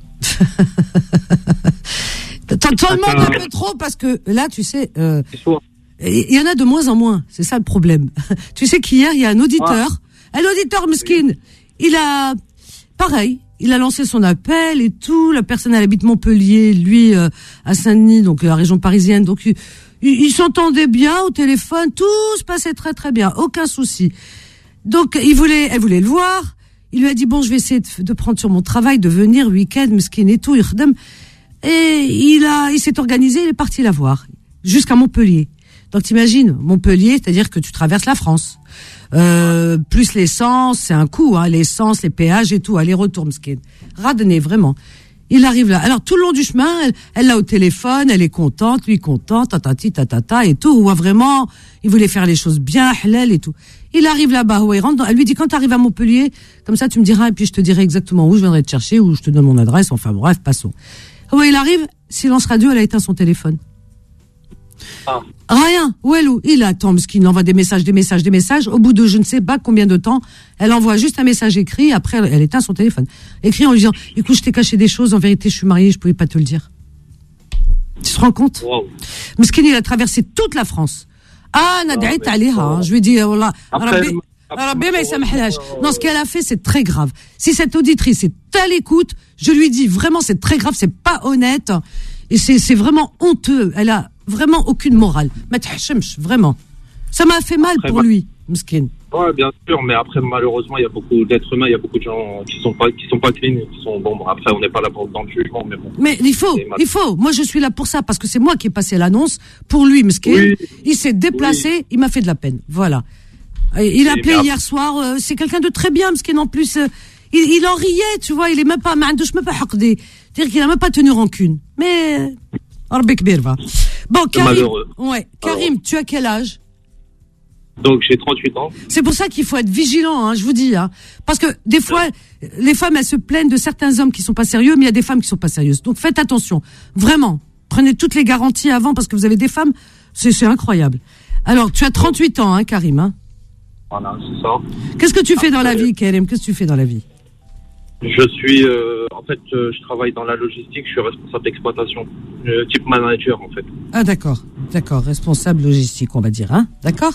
[SPEAKER 2] T'en demandes un peu trop parce que là, tu sais. Euh, Il y en a de moins en moins, c'est ça le problème. Tu sais qu'hier, il y a un auditeur, ah. un auditeur mesquin, il a, pareil, il a lancé son appel et tout, la personne elle habite Montpellier, lui euh, à Saint-Denis, donc la région parisienne, donc il, il, il s'entendait bien au téléphone, tout se passait très très bien, aucun souci. Donc il voulait, elle voulait le voir, il lui a dit bon je vais essayer de, de prendre sur mon travail, de venir week-end, mesquin et tout, et il a, il s'est organisé, il est parti la voir, jusqu'à Montpellier. Donc t'imagines, Montpellier, c'est-à-dire que tu traverses la France. Euh, plus l'essence, c'est un coût, hein, l'essence, les péages et tout, aller-retour, m'skin. Radonné, vraiment. Il arrive là. Alors tout le long du chemin, elle, elle l'a au téléphone, elle est contente, lui content, tatati, tatata et tout. Ouais, vraiment, il voulait faire les choses bien, halal et tout. Il arrive là-bas, ouais, il rentre dans, elle lui dit quand t'arrives à Montpellier, comme ça tu me diras et puis je te dirai exactement où je viendrai te chercher, où je te donne mon adresse, enfin bref, passons. Ouais, il arrive, silence radio, elle a éteint son téléphone. Ah. Rien, où est-elle? Il attend, parce qu'il envoie des messages, des messages, des messages. Au bout de je ne sais pas combien de temps, elle envoie juste un message écrit. Après, elle, elle éteint son téléphone. Écrit en lui disant, écoute, je t'ai caché des choses. En vérité, je suis mariée, je pouvais pas te le dire. Tu te rends compte? Wow. Miskin, il a traversé toute la France. Ah, Nadait Aliha. Je lui ai dit, voilà.
[SPEAKER 10] Après,
[SPEAKER 2] Alors, bien, mais ça m'halage. Non, ce qu'elle a fait, c'est très grave. Si cette auditrice est à l'écoute, je lui dis vraiment, c'est très grave, c'est pas honnête. Et c'est, c'est vraiment honteux. Elle a vraiment aucune morale. Ma t'hachemch, vraiment. Ça m'a fait mal
[SPEAKER 10] Après,
[SPEAKER 2] pour
[SPEAKER 10] bah,
[SPEAKER 2] lui, Mskin.
[SPEAKER 10] Ouais, bien sûr, mais après, malheureusement, il y a beaucoup d'êtres humains, il y a beaucoup de gens qui sont pas, qui sont pas clean, qui sont, bon, après, on n'est pas là pour, dans le jugement, mais bon.
[SPEAKER 2] Mais il faut, il faut. Moi, je suis là pour ça, parce que c'est moi qui ai passé l'annonce pour lui, Mskin.
[SPEAKER 10] Oui.
[SPEAKER 2] Il s'est déplacé, oui. Il m'a fait de la peine. Voilà. Et il a appelé hier soir, euh, c'est quelqu'un de très bien, Mskin, en plus, euh, il, il en riait, tu vois, il est même pas, je me pas haqdi. C'est-à-dire qu'il a même pas tenu rancune. Mais, Arbek Birva. Bon, Karim.
[SPEAKER 10] Malheureux.
[SPEAKER 2] Ouais. Karim, Alors. Tu as quel âge?
[SPEAKER 10] Donc, j'ai trente-huit ans.
[SPEAKER 2] C'est pour ça qu'il faut être vigilant, hein, je vous dis, hein. Parce que, des fois, les femmes, elles se plaignent de certains hommes qui sont pas sérieux, mais il y a des femmes qui sont pas sérieuses. Donc, faites attention. Vraiment. Prenez toutes les garanties avant, parce que vous avez des femmes, c'est, c'est incroyable. Alors, tu as trente-huit ans, hein, Karim, hein.
[SPEAKER 10] Voilà, c'est ça.
[SPEAKER 2] Qu'est-ce que tu fais dans la vie, Karim? Qu'est-ce que tu fais dans la vie?
[SPEAKER 10] Je suis, euh, en fait, euh, je travaille dans la logistique, je suis responsable d'exploitation, euh, type manager, en fait.
[SPEAKER 2] Ah, d'accord, d'accord, responsable logistique, on va dire, hein, d'accord.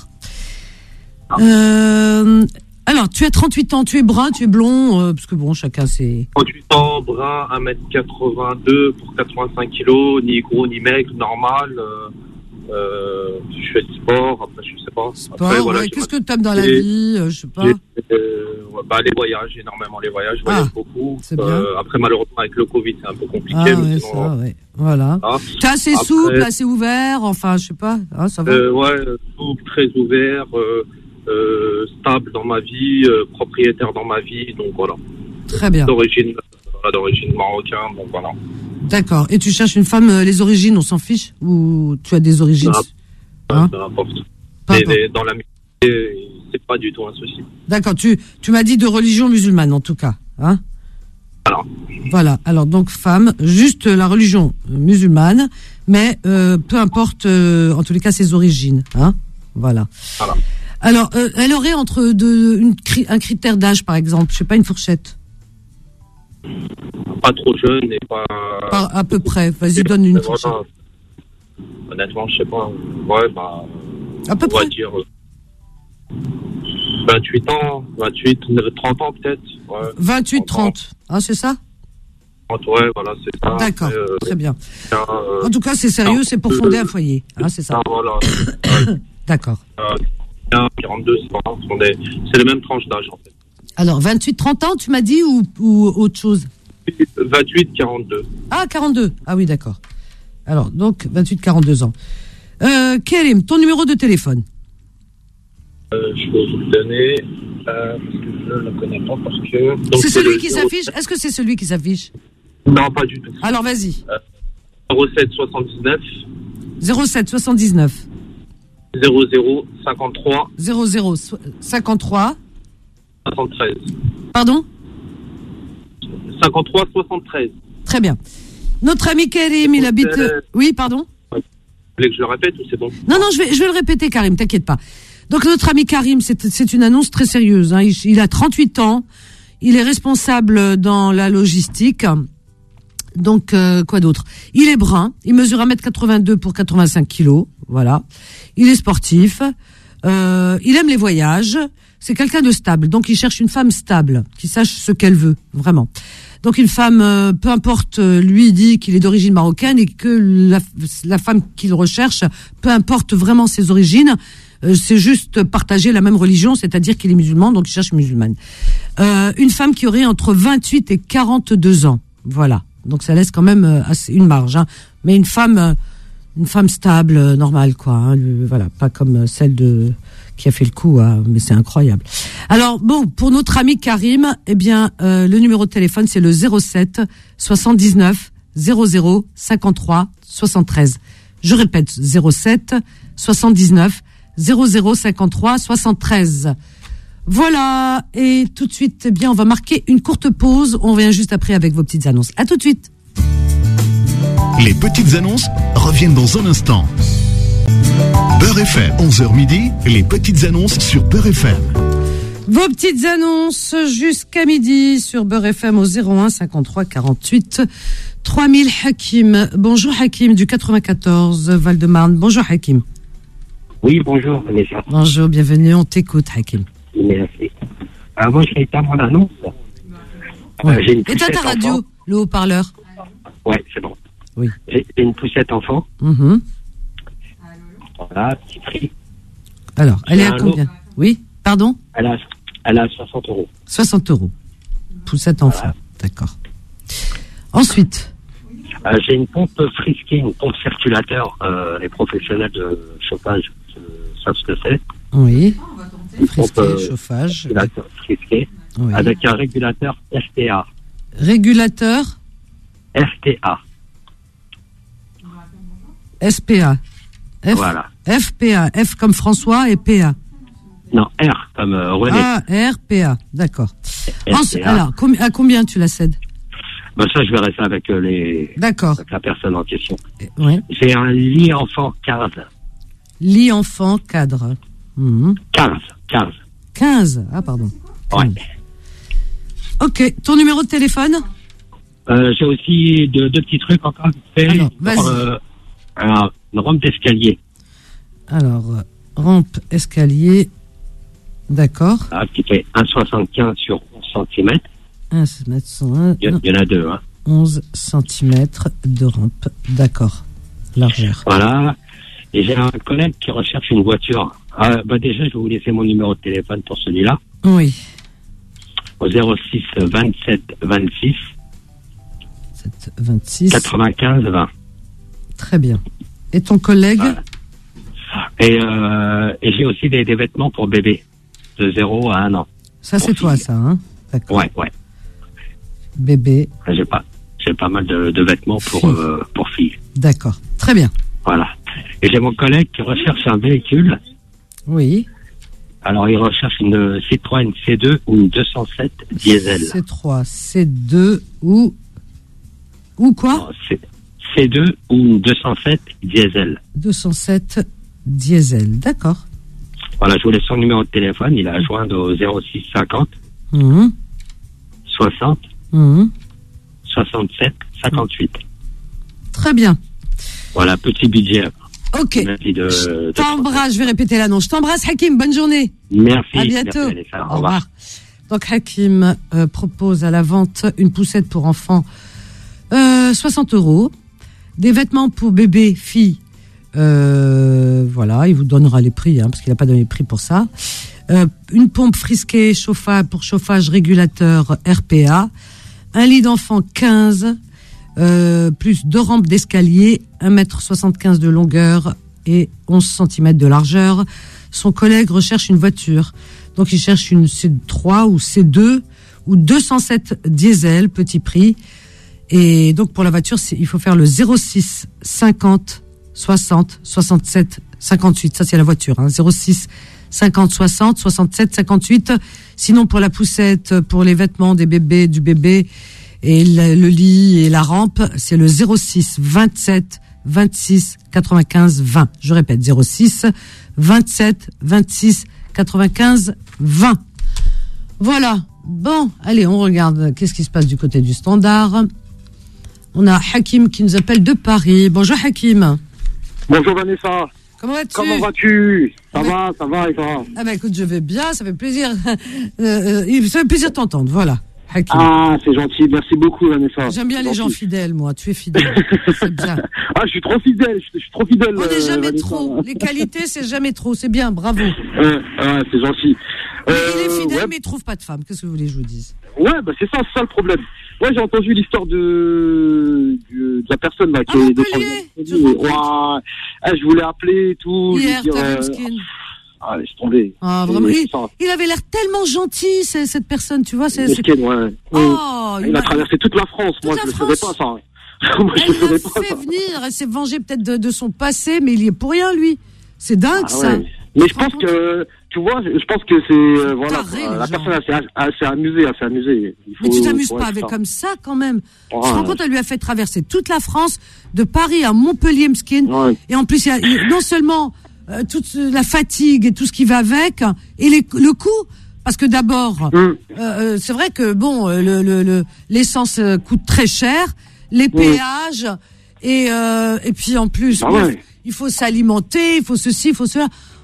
[SPEAKER 2] Ah. Euh, alors, tu as trente-huit ans, tu es brun, tu es blond, euh, parce que bon, chacun c'est...
[SPEAKER 10] trente-huit ans, brun, un mètre quatre-vingt-deux pour quatre-vingt-cinq kilos, ni gros ni maigre, normal. Euh, euh, je fais du sport, après je sais pas.
[SPEAKER 2] Sport,
[SPEAKER 10] après, voilà,
[SPEAKER 2] ouais, qu'est-ce que tu aimes dans la vie, euh, je sais pas.
[SPEAKER 10] Euh, bah, les voyages, énormément les voyages, je voyage
[SPEAKER 2] ah,
[SPEAKER 10] beaucoup.
[SPEAKER 2] C'est bien.
[SPEAKER 10] Euh, après, malheureusement, avec le Covid, c'est un peu compliqué.
[SPEAKER 2] Ah,
[SPEAKER 10] mais
[SPEAKER 2] ouais,
[SPEAKER 10] sinon,
[SPEAKER 2] ça, ouais. Voilà.
[SPEAKER 10] Ah.
[SPEAKER 2] T'es assez
[SPEAKER 10] Après,
[SPEAKER 2] souple, assez ouvert, enfin, je sais pas, hein, ça va.
[SPEAKER 10] Euh, ouais, souple, très ouvert, euh, euh, stable dans ma vie, euh, propriétaire dans ma vie, donc voilà.
[SPEAKER 2] Très bien.
[SPEAKER 10] D'origine, euh, d'origine marocaine, donc voilà.
[SPEAKER 2] D'accord. Et tu cherches une femme, euh, les origines, on s'en fiche? Ou tu as des origines?
[SPEAKER 10] Hein? Peu importe. Mais les, dans la musique, c'est pas du tout un souci.
[SPEAKER 2] D'accord. Tu, tu m'as dit de religion musulmane, en tout cas, hein?
[SPEAKER 10] Voilà.
[SPEAKER 2] Voilà. Alors, donc, femme, juste la religion musulmane, mais euh, peu importe, euh, en tous les cas, ses origines, hein? Voilà.
[SPEAKER 10] Voilà.
[SPEAKER 2] Alors, euh, elle aurait entre deux, une, un critère d'âge, par exemple, je sais pas, une fourchette.
[SPEAKER 10] Pas trop jeune et pas...
[SPEAKER 2] Pas à peu près. Vas-y, donne une fourchette.
[SPEAKER 10] Voilà. Honnêtement, je sais pas. Ouais, bah...
[SPEAKER 2] À peu
[SPEAKER 10] on
[SPEAKER 2] près.
[SPEAKER 10] va dire... vingt-huit ans, vingt-huit, trente ans peut-être. Ouais,
[SPEAKER 2] vingt-huit, trente. Ah, c'est ça?
[SPEAKER 10] trente, ouais, voilà, c'est ça.
[SPEAKER 2] D'accord,
[SPEAKER 10] euh,
[SPEAKER 2] très bien.
[SPEAKER 10] Euh,
[SPEAKER 2] en tout cas, c'est sérieux, c'est pour fonder un foyer. Hein, c'est ça?
[SPEAKER 10] Ah, voilà.
[SPEAKER 2] D'accord.
[SPEAKER 10] Euh, quarante-deux, c'est pas, c'est les mêmes tranches d'âge, en fait.
[SPEAKER 2] Alors, vingt-huit, trente ans, tu m'as dit, ou, ou autre chose?
[SPEAKER 10] vingt-huit, quarante-deux.
[SPEAKER 2] Ah, quarante-deux. Ah oui, d'accord. Alors, donc, vingt-huit, quarante-deux ans. Euh, Karim, ton numéro de téléphone?
[SPEAKER 10] Euh, je peux vous le donner, euh, parce que je ne le connais pas, parce que... Donc,
[SPEAKER 2] c'est
[SPEAKER 10] c'est
[SPEAKER 2] celui
[SPEAKER 10] le
[SPEAKER 2] qui
[SPEAKER 10] zéro...
[SPEAKER 2] s'affiche? Est-ce que c'est celui qui s'affiche?
[SPEAKER 10] Non, pas du tout.
[SPEAKER 2] Alors, vas-y.
[SPEAKER 10] Euh, zéro sept soixante-dix-neuf.
[SPEAKER 2] zéro sept soixante-dix-neuf.
[SPEAKER 10] zéro zéro cinquante-trois.
[SPEAKER 2] zéro zéro cinquante-trois.
[SPEAKER 10] soixante-treize.
[SPEAKER 2] Pardon?
[SPEAKER 10] cinquante-trois soixante-treize.
[SPEAKER 2] Très bien. Notre ami Karim, il habite...
[SPEAKER 10] Euh...
[SPEAKER 2] Oui, pardon?
[SPEAKER 10] Vous voulez que je le répète ou c'est bon?
[SPEAKER 2] Non, non, je vais, je vais le répéter, Karim, t'inquiète pas. Donc, notre ami Karim, c'est, c'est une annonce très sérieuse, hein. Il, il a trente-huit ans. Il est responsable dans la logistique. Donc, euh, quoi d'autre? Il est brun. Il mesure un mètre quatre-vingt-deux pour quatre-vingt-cinq kilos. Voilà. Il est sportif. Euh, il aime les voyages. C'est quelqu'un de stable. Donc, il cherche une femme stable, qui sache ce qu'elle veut, vraiment. Donc, une femme, euh, peu importe, euh, lui dit qu'il est d'origine marocaine et que la, la femme qu'il recherche, peu importe vraiment ses origines, euh, c'est juste partager la même religion, c'est-à-dire qu'il est musulman, donc il cherche une musulmane. Euh, une femme qui aurait entre vingt-huit et quarante-deux ans. Voilà. Donc, ça laisse quand même euh, assez, une marge, hein. Mais une femme, euh, une femme stable, euh, normale, quoi, hein, le, voilà, pas comme celle de... qui a fait le coup, hein, mais c'est incroyable. Alors, bon, pour notre ami Karim, eh bien, euh, le numéro de téléphone, c'est le zéro sept soixante-dix-neuf zéro zéro cinquante-trois soixante-treize. Je répète, zéro sept soixante-dix-neuf zéro zéro cinquante-trois soixante-treize. Voilà, et tout de suite, eh bien, on va marquer une courte pause. On revient juste après avec vos petites annonces. À tout de suite.
[SPEAKER 1] Les petites annonces reviennent dans un instant. Beurre F M, onze heures midi, les petites annonces sur Beurre F M.
[SPEAKER 2] Vos petites annonces jusqu'à midi sur Beurre F M au zéro un cinquante-trois quarante-huit trois mille. Hakim. Bonjour Hakim du quatre-vingt-quatorze Val-de-Marne. Bonjour Hakim.
[SPEAKER 11] Oui, bonjour Vanessa.
[SPEAKER 2] Bonjour, bienvenue, on t'écoute Hakim.
[SPEAKER 11] Merci. Euh, moi, j'ai été à mon annonce.
[SPEAKER 2] Ouais.
[SPEAKER 11] Euh, j'ai une
[SPEAKER 2] Éteins ta radio,
[SPEAKER 11] enfant.
[SPEAKER 2] le haut-parleur.
[SPEAKER 11] Ouais, c'est bon.
[SPEAKER 2] Oui.
[SPEAKER 11] J'ai une poussette enfant.
[SPEAKER 2] Mm-hmm.
[SPEAKER 11] Voilà, petit prix.
[SPEAKER 2] Alors, elle
[SPEAKER 11] J'ai
[SPEAKER 2] est à
[SPEAKER 11] un
[SPEAKER 2] combien?
[SPEAKER 11] lot.
[SPEAKER 2] Oui, pardon?
[SPEAKER 11] Elle a, elle a soixante euros.
[SPEAKER 2] soixante euros. Poussette enfant.
[SPEAKER 11] Voilà.
[SPEAKER 2] D'accord. Ensuite.
[SPEAKER 11] Euh, j'ai une pompe frisquée, une pompe circulateur. Euh, les professionnels de chauffage euh, savent ce que c'est.
[SPEAKER 2] Oui.
[SPEAKER 11] Une
[SPEAKER 2] Frisqué,
[SPEAKER 11] pompe, euh,
[SPEAKER 2] chauffage.
[SPEAKER 11] circulateur frisqué.
[SPEAKER 2] Oui.
[SPEAKER 11] Avec un régulateur R T A.
[SPEAKER 2] Régulateur
[SPEAKER 11] R T A.
[SPEAKER 2] S P A. F,
[SPEAKER 11] Voilà.
[SPEAKER 2] F P A. F comme François et P A.
[SPEAKER 11] Non, R comme euh, René.
[SPEAKER 2] Ah, R P A. D'accord.
[SPEAKER 11] R T A.
[SPEAKER 2] Ensuite, alors, combi- à combien tu la cèdes?
[SPEAKER 11] Ben ça, je verrai ça avec euh, les.
[SPEAKER 2] D'accord.
[SPEAKER 11] Avec la personne en question.
[SPEAKER 2] Ouais.
[SPEAKER 11] J'ai un lit enfant quinze.
[SPEAKER 2] Lit enfant cadre. Mhm.
[SPEAKER 11] quinze. quinze.
[SPEAKER 2] quinze. Ah, pardon.
[SPEAKER 11] Ouais.
[SPEAKER 2] Ok. Ton numéro de téléphone?
[SPEAKER 11] Euh, j'ai aussi deux, deux petits trucs encore. Fait,
[SPEAKER 2] Alors, vas-y.
[SPEAKER 11] euh, un- une rampe d'escalier.
[SPEAKER 2] Alors, euh, rampe, escalier. D'accord.
[SPEAKER 11] Là, qui fait un virgule soixante-quinze sur onze centimètres.
[SPEAKER 2] un mètre cent un.
[SPEAKER 11] Il y, a- il y en a deux. Hein.
[SPEAKER 2] onze centimètres de rampe. D'accord. Largeur.
[SPEAKER 11] Voilà. Et j'ai un collègue qui recherche une voiture. Ah, bah déjà, je vais vous laisser mon numéro de téléphone pour celui-là.
[SPEAKER 2] Oui.
[SPEAKER 11] Au zéro six vingt-sept vingt-six
[SPEAKER 2] sept vingt-six.
[SPEAKER 11] quatre-vingt-quinze vingt.
[SPEAKER 2] Très bien. Et ton collègue?
[SPEAKER 11] Voilà. Et, euh, et j'ai aussi des, des vêtements pour bébé de zéro à un an.
[SPEAKER 2] Ça, c'est toi, ça, hein? D'accord.
[SPEAKER 11] Ouais, ouais.
[SPEAKER 2] Bébé.
[SPEAKER 11] J'ai pas, j'ai pas mal de, de vêtements pour, euh, pour filles.
[SPEAKER 2] D'accord. Très bien.
[SPEAKER 11] Voilà. Et j'ai mon collègue qui recherche un véhicule.
[SPEAKER 2] Oui.
[SPEAKER 11] Alors, il recherche une Citroën C deux ou une deux cent sept diesel.
[SPEAKER 2] C trois, C deux ou... Ou quoi?
[SPEAKER 11] Non, c'est C deux ou une deux cent sept diesel.
[SPEAKER 2] deux cent sept diesel. D'accord.
[SPEAKER 11] Voilà, je vous laisse son numéro de téléphone. Il a à joindre au zéro six cinquante
[SPEAKER 2] Mmh.
[SPEAKER 11] soixante
[SPEAKER 2] Mmh.
[SPEAKER 11] soixante-sept cinquante-huit.
[SPEAKER 2] Très bien.
[SPEAKER 11] Voilà, petit budget.
[SPEAKER 2] Ok.
[SPEAKER 11] Merci de,
[SPEAKER 2] Je
[SPEAKER 11] de-
[SPEAKER 2] t'embrasse, je vais répéter l'annonce. Je t'embrasse, Hakim. Bonne journée.
[SPEAKER 11] Merci.
[SPEAKER 2] À bientôt.
[SPEAKER 11] Merci, Alessa. Au revoir.
[SPEAKER 2] Donc, Hakim euh, propose à la vente une poussette pour enfants, euh, soixante euros. Des vêtements pour bébé, fille. Euh, voilà, il vous donnera les prix, hein, parce qu'il n'a pas donné les prix pour ça. Euh, une pompe frisquée chauffage pour chauffage régulateur R P A. Un lit d'enfant quinze. Euh, plus deux rampes d'escalier, un mètre soixante-quinze de longueur et onze centimètres de largeur. Son collègue recherche une voiture. Donc, il cherche une C trois ou C deux ou deux cent sept diesel, petit prix. Et donc, pour la voiture, c'est, il faut faire le zéro six cinquante soixante soixante-sept cinquante-huit. Ça, c'est la voiture, hein. zéro six cinquante soixante soixante-sept cinquante-huit. Sinon, pour la poussette, pour les vêtements des bébés, du bébé, et le, le lit et la rampe, c'est le zéro six vingt-sept vingt-six quatre-vingt-quinze vingt. Je répète, zéro six vingt-sept vingt-six quatre-vingt-quinze vingt. Voilà. Bon, allez, on regarde qu'est-ce qui se passe du côté du standard. On a Hakim qui nous appelle de Paris. Bonjour Hakim.
[SPEAKER 12] Bonjour Vanessa.
[SPEAKER 2] Comment vas-tu?
[SPEAKER 12] Comment vas-tu? Ça
[SPEAKER 2] Ouais.
[SPEAKER 12] va, ça va et toi?
[SPEAKER 2] Ah bah écoute, je vais bien, ça fait plaisir. Euh, euh, ça fait plaisir de t'entendre, voilà. Hakim.
[SPEAKER 12] Ah, c'est gentil, merci beaucoup Vanessa.
[SPEAKER 2] J'aime bien
[SPEAKER 12] C'est
[SPEAKER 2] les gens
[SPEAKER 12] gentil.
[SPEAKER 2] fidèles, moi. Tu es fidèle. C'est bien.
[SPEAKER 12] Ah, je suis trop fidèle, je, je suis trop fidèle.
[SPEAKER 2] On n'est
[SPEAKER 12] euh,
[SPEAKER 2] jamais
[SPEAKER 12] Vanessa.
[SPEAKER 2] trop. Les qualités, c'est jamais trop. C'est bien, bravo.
[SPEAKER 12] Ouais, ouais, c'est gentil.
[SPEAKER 2] Il
[SPEAKER 12] Euh,
[SPEAKER 2] est fidèle,
[SPEAKER 12] ouais.
[SPEAKER 2] mais il trouve pas de femme. Qu'est-ce que vous voulez que je vous dise?
[SPEAKER 12] Ouais, bah c'est ça, c'est ça le problème. Ouais, j'ai entendu l'histoire de, de, de la personne là qui
[SPEAKER 2] Ah,
[SPEAKER 12] est
[SPEAKER 2] Montpellier, tu te
[SPEAKER 12] Ouais,
[SPEAKER 2] rends compte
[SPEAKER 12] ah, je voulais appeler et tout.
[SPEAKER 2] Hier,
[SPEAKER 12] lui dire,
[SPEAKER 2] t'as vu
[SPEAKER 12] euh,
[SPEAKER 2] Mskin.
[SPEAKER 12] Ah, laisse tomber.
[SPEAKER 2] Ah,
[SPEAKER 12] C'est-
[SPEAKER 2] vraiment.
[SPEAKER 12] c'est
[SPEAKER 2] Il,
[SPEAKER 12] ça.
[SPEAKER 2] il avait l'air tellement gentil, c'est- cette personne, tu vois. C'est, c'est-
[SPEAKER 12] Mskin, ouais.
[SPEAKER 2] Oh,
[SPEAKER 12] il
[SPEAKER 2] il
[SPEAKER 12] a
[SPEAKER 2] m'a-
[SPEAKER 12] traversé toute la France. Moi,
[SPEAKER 2] Toute
[SPEAKER 12] je
[SPEAKER 2] la
[SPEAKER 12] ne le savais
[SPEAKER 2] France.
[SPEAKER 12] pas ça. Moi, je
[SPEAKER 2] Elle
[SPEAKER 12] ne savais
[SPEAKER 2] l'a
[SPEAKER 12] pas
[SPEAKER 2] fait
[SPEAKER 12] ça.
[SPEAKER 2] venir. Elle s'est vengée peut-être de, de son passé, mais il y est pour rien, lui. C'est dingue,
[SPEAKER 12] Ah
[SPEAKER 2] ça.
[SPEAKER 12] ouais. Mais je pense que, tu vois, je je pense que c'est, euh, voilà,
[SPEAKER 2] taré,
[SPEAKER 12] quoi.
[SPEAKER 2] les
[SPEAKER 12] la
[SPEAKER 2] gens.
[SPEAKER 12] personne elle s'est, elle s'est amusée, elle s'est amusée. Il
[SPEAKER 2] Mais
[SPEAKER 12] faut-
[SPEAKER 2] tu t'amuses
[SPEAKER 12] faut
[SPEAKER 2] pas
[SPEAKER 12] être
[SPEAKER 2] avec
[SPEAKER 12] ça.
[SPEAKER 2] comme ça, quand même.
[SPEAKER 12] Ouais.
[SPEAKER 2] Tu te rends compte, elle lui a fait traverser toute la France, de Paris à Montpellier, Mskin.
[SPEAKER 12] Ouais.
[SPEAKER 2] Et en plus, il y a, il y a non seulement euh, toute la fatigue et tout ce qui va avec, et les, le coût. Parce que d'abord,
[SPEAKER 12] Mm.
[SPEAKER 2] euh, euh, c'est vrai que bon, euh, le, le, le, l'essence euh, coûte très cher, les péages, et, euh, et puis en plus,
[SPEAKER 12] Ah
[SPEAKER 2] bon,
[SPEAKER 12] ouais.
[SPEAKER 2] il faut s'alimenter, il faut ceci, il faut cela.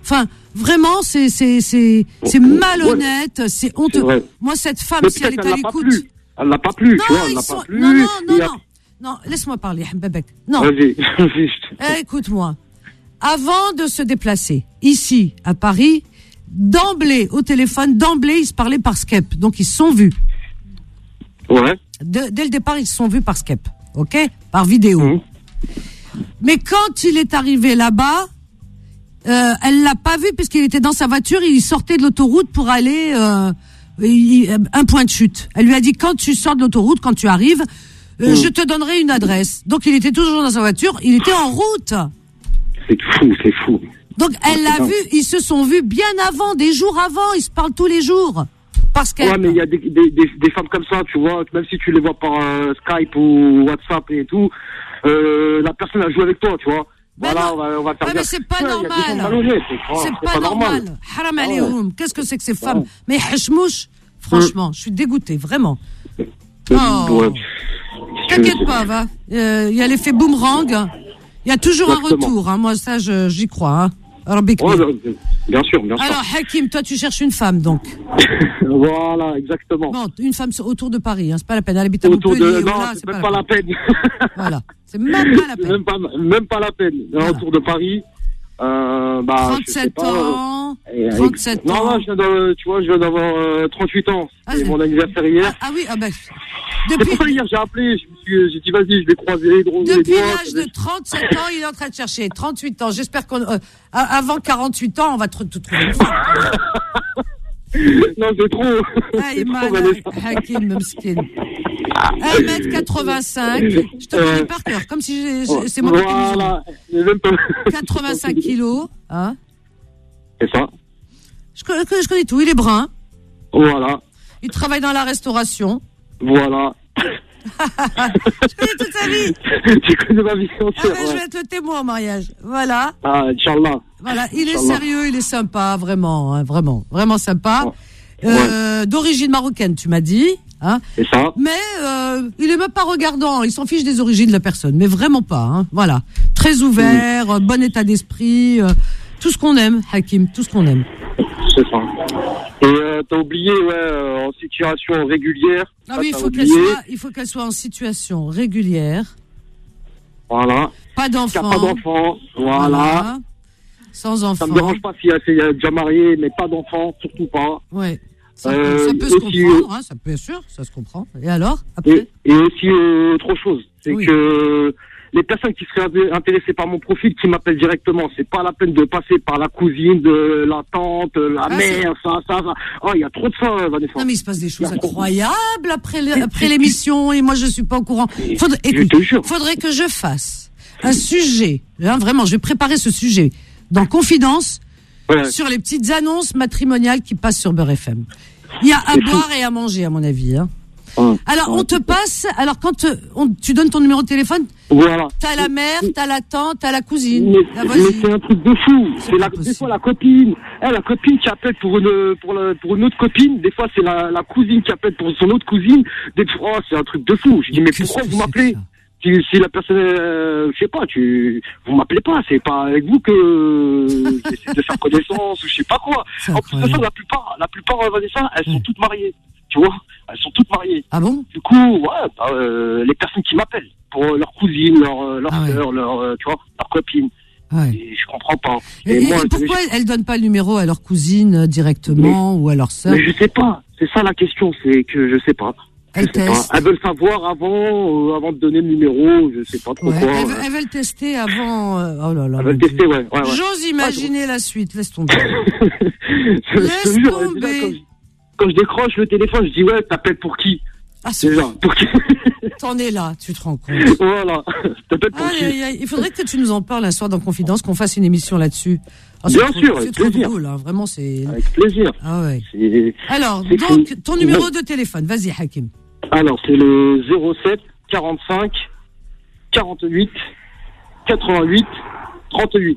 [SPEAKER 2] Enfin, vraiment, c'est c'est c'est c'est malhonnête, ouais. c'est honteux. C'est Moi, cette femme, mais si elle est à l'écoute,
[SPEAKER 12] elle l'a pas plu.
[SPEAKER 2] Non,
[SPEAKER 12] tu vois, elle l'a
[SPEAKER 2] sont...
[SPEAKER 12] pas plu.
[SPEAKER 2] non, non, non,
[SPEAKER 12] a...
[SPEAKER 2] non, non. Laisse-moi parler, Mbabek. Non.
[SPEAKER 12] Vas-y, vas-y.
[SPEAKER 2] Eh, écoute-moi. Avant de se déplacer ici à Paris, d'emblée au téléphone, d'emblée, ils se parlaient par Skype, donc ils se sont vus.
[SPEAKER 12] Ouais.
[SPEAKER 2] De, dès le départ, ils se sont vus par Skype, ok, par vidéo. Mmh. Mais quand il est arrivé là-bas, euh, elle l'a pas vu puisqu'il était dans sa voiture, il sortait de l'autoroute pour aller euh, il, un point de chute. Elle lui a dit quand tu sors de l'autoroute, quand tu arrives, euh, mmh. je te donnerai une adresse. Donc il était toujours dans sa voiture, il était en route.
[SPEAKER 12] C'est fou, c'est fou.
[SPEAKER 2] Donc elle l'a vu, ils se sont vus bien avant, des jours avant, ils se parlent tous les jours. Parce qu'elle...
[SPEAKER 12] Ouais, mais il y a des, des, des, des femmes comme ça, tu vois, même si tu les vois par euh, Skype ou WhatsApp et tout, euh, la personne a joué avec toi, tu vois.
[SPEAKER 2] Mais
[SPEAKER 12] voilà,
[SPEAKER 2] non.
[SPEAKER 12] on va, on va faire
[SPEAKER 2] ouais, mais c'est pas
[SPEAKER 12] ouais,
[SPEAKER 2] normal.
[SPEAKER 12] C'est,
[SPEAKER 2] c'est pas,
[SPEAKER 12] pas
[SPEAKER 2] normal.
[SPEAKER 12] normal.
[SPEAKER 2] Haram alayhoum. Ouais. Qu'est-ce que c'est que ces femmes? Ouais. Mais hachmouche, franchement, mmh. je suis dégoûtée, vraiment. Oh. Ouais. T'inquiète pas, va. Il euh, y a l'effet boomerang. Il y a toujours Exactement. un retour, hein. Moi, ça, je, j'y crois, hein.
[SPEAKER 12] Ouais, bien sûr, bien sûr.
[SPEAKER 2] Alors, Hakim, toi, tu cherches une femme, donc.
[SPEAKER 12] Voilà, exactement.
[SPEAKER 2] Bon, une femme autour de Paris, hein, c'est pas la peine. Elle habite à
[SPEAKER 12] autour
[SPEAKER 2] Montpellier.
[SPEAKER 12] De... Non,
[SPEAKER 2] voilà,
[SPEAKER 12] c'est,
[SPEAKER 2] c'est
[SPEAKER 12] même
[SPEAKER 2] pas,
[SPEAKER 12] pas la peine.
[SPEAKER 2] peine. Voilà, c'est même pas la peine.
[SPEAKER 12] Même pas, même pas la peine. Voilà. Autour de Paris. Euh, bah,
[SPEAKER 2] trente-sept
[SPEAKER 12] pas,
[SPEAKER 2] ans.
[SPEAKER 12] Euh,
[SPEAKER 2] trente-sept
[SPEAKER 12] non,
[SPEAKER 2] ans.
[SPEAKER 12] Non, je viens de, tu vois, je viens d'avoir euh, trente-huit ans. Ah, c'est mon anniversaire hier.
[SPEAKER 2] Ah, ah oui, ah ben.
[SPEAKER 12] Bah, depuis... C'est pour hier, j'ai appelé, je me suis, j'ai dit, vas-y, je vais croiser,
[SPEAKER 2] droguer. Depuis l'âge de trente-sept ans, il est en train de chercher. trente-huit ans. J'espère qu'on, euh, avant quarante-huit ans, on va te, te trouver une femme.
[SPEAKER 12] Non, c'est trop.
[SPEAKER 2] Ah, il m'a, Hakim, Memskin. un mètre quatre-vingt-cinq. Je te connais par cœur, comme si j'ai, j'ai, c'est moi qui
[SPEAKER 12] voilà.
[SPEAKER 2] quatre-vingt-cinq kilos, hein.
[SPEAKER 12] C'est ça.
[SPEAKER 2] Je, je connais tout. Il est brun.
[SPEAKER 12] Voilà.
[SPEAKER 2] Il travaille dans la restauration.
[SPEAKER 12] Voilà.
[SPEAKER 2] Je connais toute sa vie.
[SPEAKER 12] Tu connais ma vie entière.
[SPEAKER 2] Ah, ouais. Je vais être le témoin au mariage. Voilà.
[SPEAKER 12] Ah, Inch'Allah.
[SPEAKER 2] Voilà. Il est
[SPEAKER 12] Inch'Allah.
[SPEAKER 2] sérieux, il est sympa, vraiment, hein, vraiment, vraiment sympa. Ouais. Euh, ouais. D'origine marocaine, tu m'as dit. Hein.
[SPEAKER 12] C'est ça.
[SPEAKER 2] Mais euh, il est même pas regardant. Il s'en fiche des origines de la personne, mais vraiment pas. Hein. Voilà. Très ouvert, mmh. bon état d'esprit, euh, tout ce qu'on aime, Hakim, tout ce qu'on aime.
[SPEAKER 12] C'est ça. Et euh, t'as oublié, ouais, euh, en situation régulière.
[SPEAKER 2] Ah oui, il faut qu'elle soit, il faut qu'elle soit en situation régulière.
[SPEAKER 12] Voilà.
[SPEAKER 2] Pas d'enfant.
[SPEAKER 12] Pas d'enfant. Voilà. voilà.
[SPEAKER 2] Sans enfant.
[SPEAKER 12] Ça me dérange pas si elle est déjà mariée, mais pas d'enfant, surtout pas.
[SPEAKER 2] Ouais. Ça, euh, ça peut se aussi, comprendre, hein, ça peut, bien sûr, ça se comprend. Et alors, après?
[SPEAKER 12] Et, et aussi, euh, autre chose, c'est oui. que les personnes qui seraient intéressées par mon profil, qui m'appellent directement, c'est pas la peine de passer par la cousine, de la tante, la ah, mère, ça, ça, ça. Oh, il y a trop de ça, Vanessa.
[SPEAKER 2] Non, mais il se passe des choses incroyables après, le, après l'émission, et moi, je suis pas au courant. Faudrait, écoute, faudrait que je fasse un sujet, hein, vraiment, je vais préparer ce sujet dans Confidence, ouais. sur les petites annonces matrimoniales qui passent sur Beurre F M. Il y a à boire et à manger, à mon avis. Hein. Hum, alors, on te passe. Alors, quand on, tu donnes ton numéro de téléphone,
[SPEAKER 12] voilà.
[SPEAKER 2] T'as la mère, t'as la tante, t'as la cousine.
[SPEAKER 12] Mais,
[SPEAKER 2] la
[SPEAKER 12] mais c'est un truc de fou. C'est, c'est la, des fois la copine. Eh, la copine qui appelle pour une, pour, la, pour une autre copine. Des fois, c'est la, la cousine qui appelle pour son autre cousine. Des fois, oh, c'est un truc de fou. Je dis, mais, mais pourquoi vous m'appelez? Si, si la personne, euh, je sais pas, tu, vous m'appelez pas, c'est pas avec vous que j'essaie de faire connaissance ou je sais pas quoi. En plus de ça, la plupart, la plupart, Vanessa, elles sont toutes mariées, tu vois, elles sont toutes mariées.
[SPEAKER 2] Ah bon?
[SPEAKER 12] Du coup, ouais, euh, les personnes qui m'appellent pour leur cousine, leur, leur ah sœur, ouais. leur, euh, tu vois, leur copine.
[SPEAKER 2] Ouais.
[SPEAKER 12] Et je comprends pas.
[SPEAKER 2] Et, et, moi, et pourquoi je... elles donnent pas le numéro à leur cousine directement mais, ou à leur sœur?
[SPEAKER 12] Mais je sais pas. C'est ça la question, c'est que je sais pas.
[SPEAKER 2] Elles testent.
[SPEAKER 12] Elles veulent savoir avant, euh, avant de donner le numéro, je sais pas trop
[SPEAKER 2] ouais,
[SPEAKER 12] quoi.
[SPEAKER 2] Elles, ouais. elles veulent tester avant. Euh, oh là là.
[SPEAKER 12] Elles veulent tester, ouais, ouais, ouais.
[SPEAKER 2] J'ose imaginer ouais, la suite. Laisse tomber.
[SPEAKER 12] je,
[SPEAKER 2] Laisse
[SPEAKER 12] je jure,
[SPEAKER 2] tomber.
[SPEAKER 12] Là, quand, je, quand je décroche le téléphone, je dis ouais, t'appelles pour qui?
[SPEAKER 2] Ah, c'est
[SPEAKER 12] déjà pour qui?
[SPEAKER 2] T'en es là, tu te rends compte.
[SPEAKER 12] Voilà. T'appelles pour
[SPEAKER 2] aïe,
[SPEAKER 12] qui?
[SPEAKER 2] aïe, aïe. Il faudrait que tu nous en parles un soir dans Confidence, qu'on fasse une émission là-dessus.
[SPEAKER 12] Oh, Bien
[SPEAKER 2] trop,
[SPEAKER 12] sûr,
[SPEAKER 2] c'est
[SPEAKER 12] avec
[SPEAKER 2] trop
[SPEAKER 12] plaisir.
[SPEAKER 2] Drôle, hein. Vraiment, c'est.
[SPEAKER 12] Avec plaisir.
[SPEAKER 2] Ah ouais.
[SPEAKER 12] C'est...
[SPEAKER 2] Alors,
[SPEAKER 12] c'est
[SPEAKER 2] donc,
[SPEAKER 12] fou.
[SPEAKER 2] ton numéro de téléphone, vas-y, Hakim.
[SPEAKER 12] Alors, c'est le zéro sept quarante-cinq quarante-huit quatre-vingt-huit trente-huit.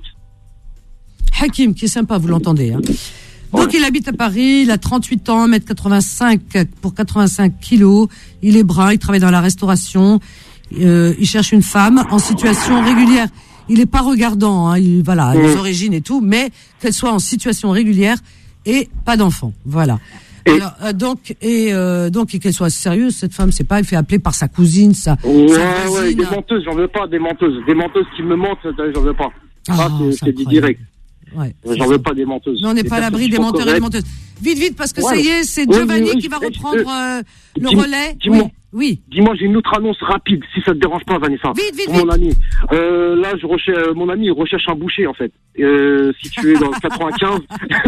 [SPEAKER 2] Hakim, qui est sympa, vous l'entendez. Hein. Donc, ouais. il habite à Paris, il a trente-huit ans, un mètre quatre-vingt-cinq pour quatre-vingt-cinq kilos. Il est brun, il travaille dans la restauration. Euh, il cherche une femme en situation régulière. il est pas regardant, hein, il, voilà,
[SPEAKER 12] Mmh.
[SPEAKER 2] les origines et tout, mais qu'elle soit en situation régulière et pas d'enfant, voilà. Alors, euh, donc et euh, donc et qu'elle soit sérieuse, cette femme, c'est pas, elle fait appeler par sa cousine, sa,
[SPEAKER 12] Ouais,
[SPEAKER 2] sa
[SPEAKER 12] ouais,
[SPEAKER 2] voisine.
[SPEAKER 12] des menteuses, j'en veux pas, des menteuses. Des menteuses qui me mentent, j'en veux pas.
[SPEAKER 2] Ah,
[SPEAKER 12] Ça, c'est,
[SPEAKER 2] c'est
[SPEAKER 12] c'est du
[SPEAKER 2] incroyable.
[SPEAKER 12] direct.
[SPEAKER 2] Ouais,
[SPEAKER 12] J'en veux pas des menteuses.
[SPEAKER 2] mais on n'est
[SPEAKER 12] Des
[SPEAKER 2] pas à l'abri
[SPEAKER 12] personnes
[SPEAKER 2] des
[SPEAKER 12] qui sont
[SPEAKER 2] menteurs et des
[SPEAKER 12] correctes.
[SPEAKER 2] menteuses. Vite, vite, parce que
[SPEAKER 12] Ouais.
[SPEAKER 2] ça y est, c'est
[SPEAKER 12] Oui,
[SPEAKER 2] Giovanni
[SPEAKER 12] oui, oui.
[SPEAKER 2] qui va
[SPEAKER 12] Eh,
[SPEAKER 2] reprendre euh, le
[SPEAKER 12] dis-
[SPEAKER 2] relais.
[SPEAKER 12] Dis-moi,
[SPEAKER 2] Oui, oui.
[SPEAKER 12] Dis-moi, j'ai une autre annonce rapide, si ça te dérange pas, Vanessa.
[SPEAKER 2] Vite, vite,
[SPEAKER 12] pour
[SPEAKER 2] vite.
[SPEAKER 12] mon ami. Euh, là, je recherche, euh, mon ami, il recherche un boucher, en fait. Euh, situé dans le quatre-vingt-quinze.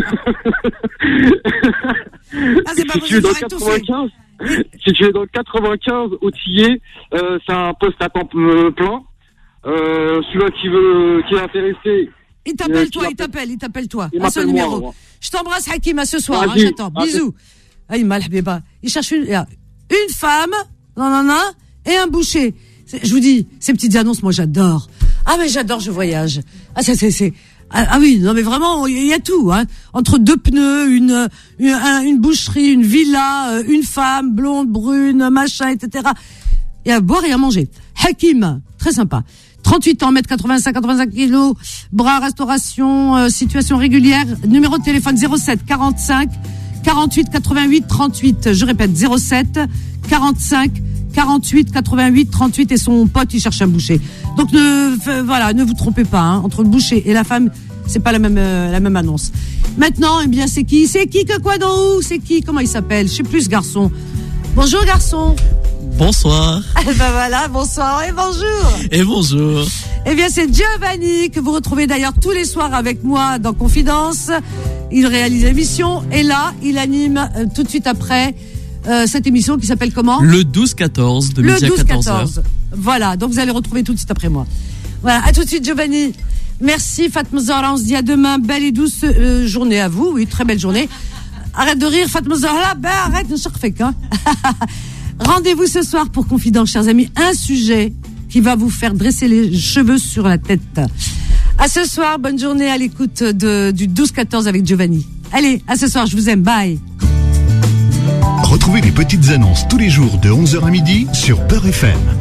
[SPEAKER 2] Ah, c'est pas
[SPEAKER 12] Si tu es
[SPEAKER 2] possible,
[SPEAKER 12] dans le
[SPEAKER 2] j'aurais tout fait.
[SPEAKER 12] quatre-vingt-quinze, si tu es dans le quatre-vingt-quinze, au Tillet, euh, c'est un poste à temps euh, plein. Euh, celui-là qui veut, qui est intéressé.
[SPEAKER 2] Il
[SPEAKER 12] euh,
[SPEAKER 2] t'appelle,
[SPEAKER 12] qui
[SPEAKER 2] toi, il
[SPEAKER 12] m'appelle-
[SPEAKER 2] t'appelle, il t'appelle, toi.
[SPEAKER 12] Il
[SPEAKER 2] À ce
[SPEAKER 12] m'appelle moi,
[SPEAKER 2] numéro.
[SPEAKER 12] moi.
[SPEAKER 2] Je t'embrasse, Hakim, à ce soir. Hein,
[SPEAKER 12] Vas-y.
[SPEAKER 2] j'attends.
[SPEAKER 12] Vas-y.
[SPEAKER 2] Bisous. Aïe, mal, Habiba. Il cherche une, il y a une femme, non, non, non, et un boucher. C'est- Je vous dis, ces petites annonces, moi, j'adore. Ah, mais j'adore, je voyage. Ah, c'est, c'est, c'est, ah, ah oui, non, mais vraiment, il y a tout, hein. Entre deux pneus, une, une, un- une boucherie, une villa, euh, une femme, blonde, brune, machin, et cetera. Et à boire et à manger. Hakim, très sympa. trente-huit ans, mètre quatre-vingt-cinq, quatre-vingt-cinq kilos, bras, restauration, euh, situation régulière, numéro de téléphone zéro sept quarante-cinq quarante-huit quatre-vingt-huit trente-huit. Je répète, zéro sept quarante-cinq quarante-huit quatre-vingt-huit trente-huit, et son pote, il cherche un boucher. Donc ne, f- voilà, ne vous trompez pas, hein, entre le boucher et la femme, c'est pas la même, euh, la même annonce. Maintenant, eh bien, c'est qui? C'est qui que quoi dans où? C'est qui? Comment il s'appelle? Je sais plus, ce garçon. Bonjour, garçon.
[SPEAKER 13] Bonsoir.
[SPEAKER 2] Eh ben voilà, bonsoir et bonjour.
[SPEAKER 13] Et bonjour.
[SPEAKER 2] Eh bien, c'est Giovanni que vous retrouvez d'ailleurs tous les soirs avec moi dans Confidence. Il réalise l'émission et là, il anime euh, tout de suite après euh, cette émission qui s'appelle comment?
[SPEAKER 13] Le douze quatorze de
[SPEAKER 2] Le
[SPEAKER 13] midi à
[SPEAKER 2] douze
[SPEAKER 13] quatorze heures.
[SPEAKER 2] quatorze. Voilà, donc vous allez retrouver tout de suite après moi. Voilà, à tout de suite Giovanni. Merci Fatma Zahra, on se dit à demain. Belle et douce euh, journée à vous, oui, très belle journée. Arrête de rire Fatma Zahra, ben arrête, ne charfek, hein. Rendez-vous ce soir pour Confidence, chers amis, un sujet qui va vous faire dresser les cheveux sur la tête. À ce soir, bonne journée à l'écoute de, du douze quatorze avec Giovanni. Allez, à ce soir, je vous aime, bye.
[SPEAKER 1] Retrouvez les petites annonces tous les jours de onze heures à midi sur Peur F M.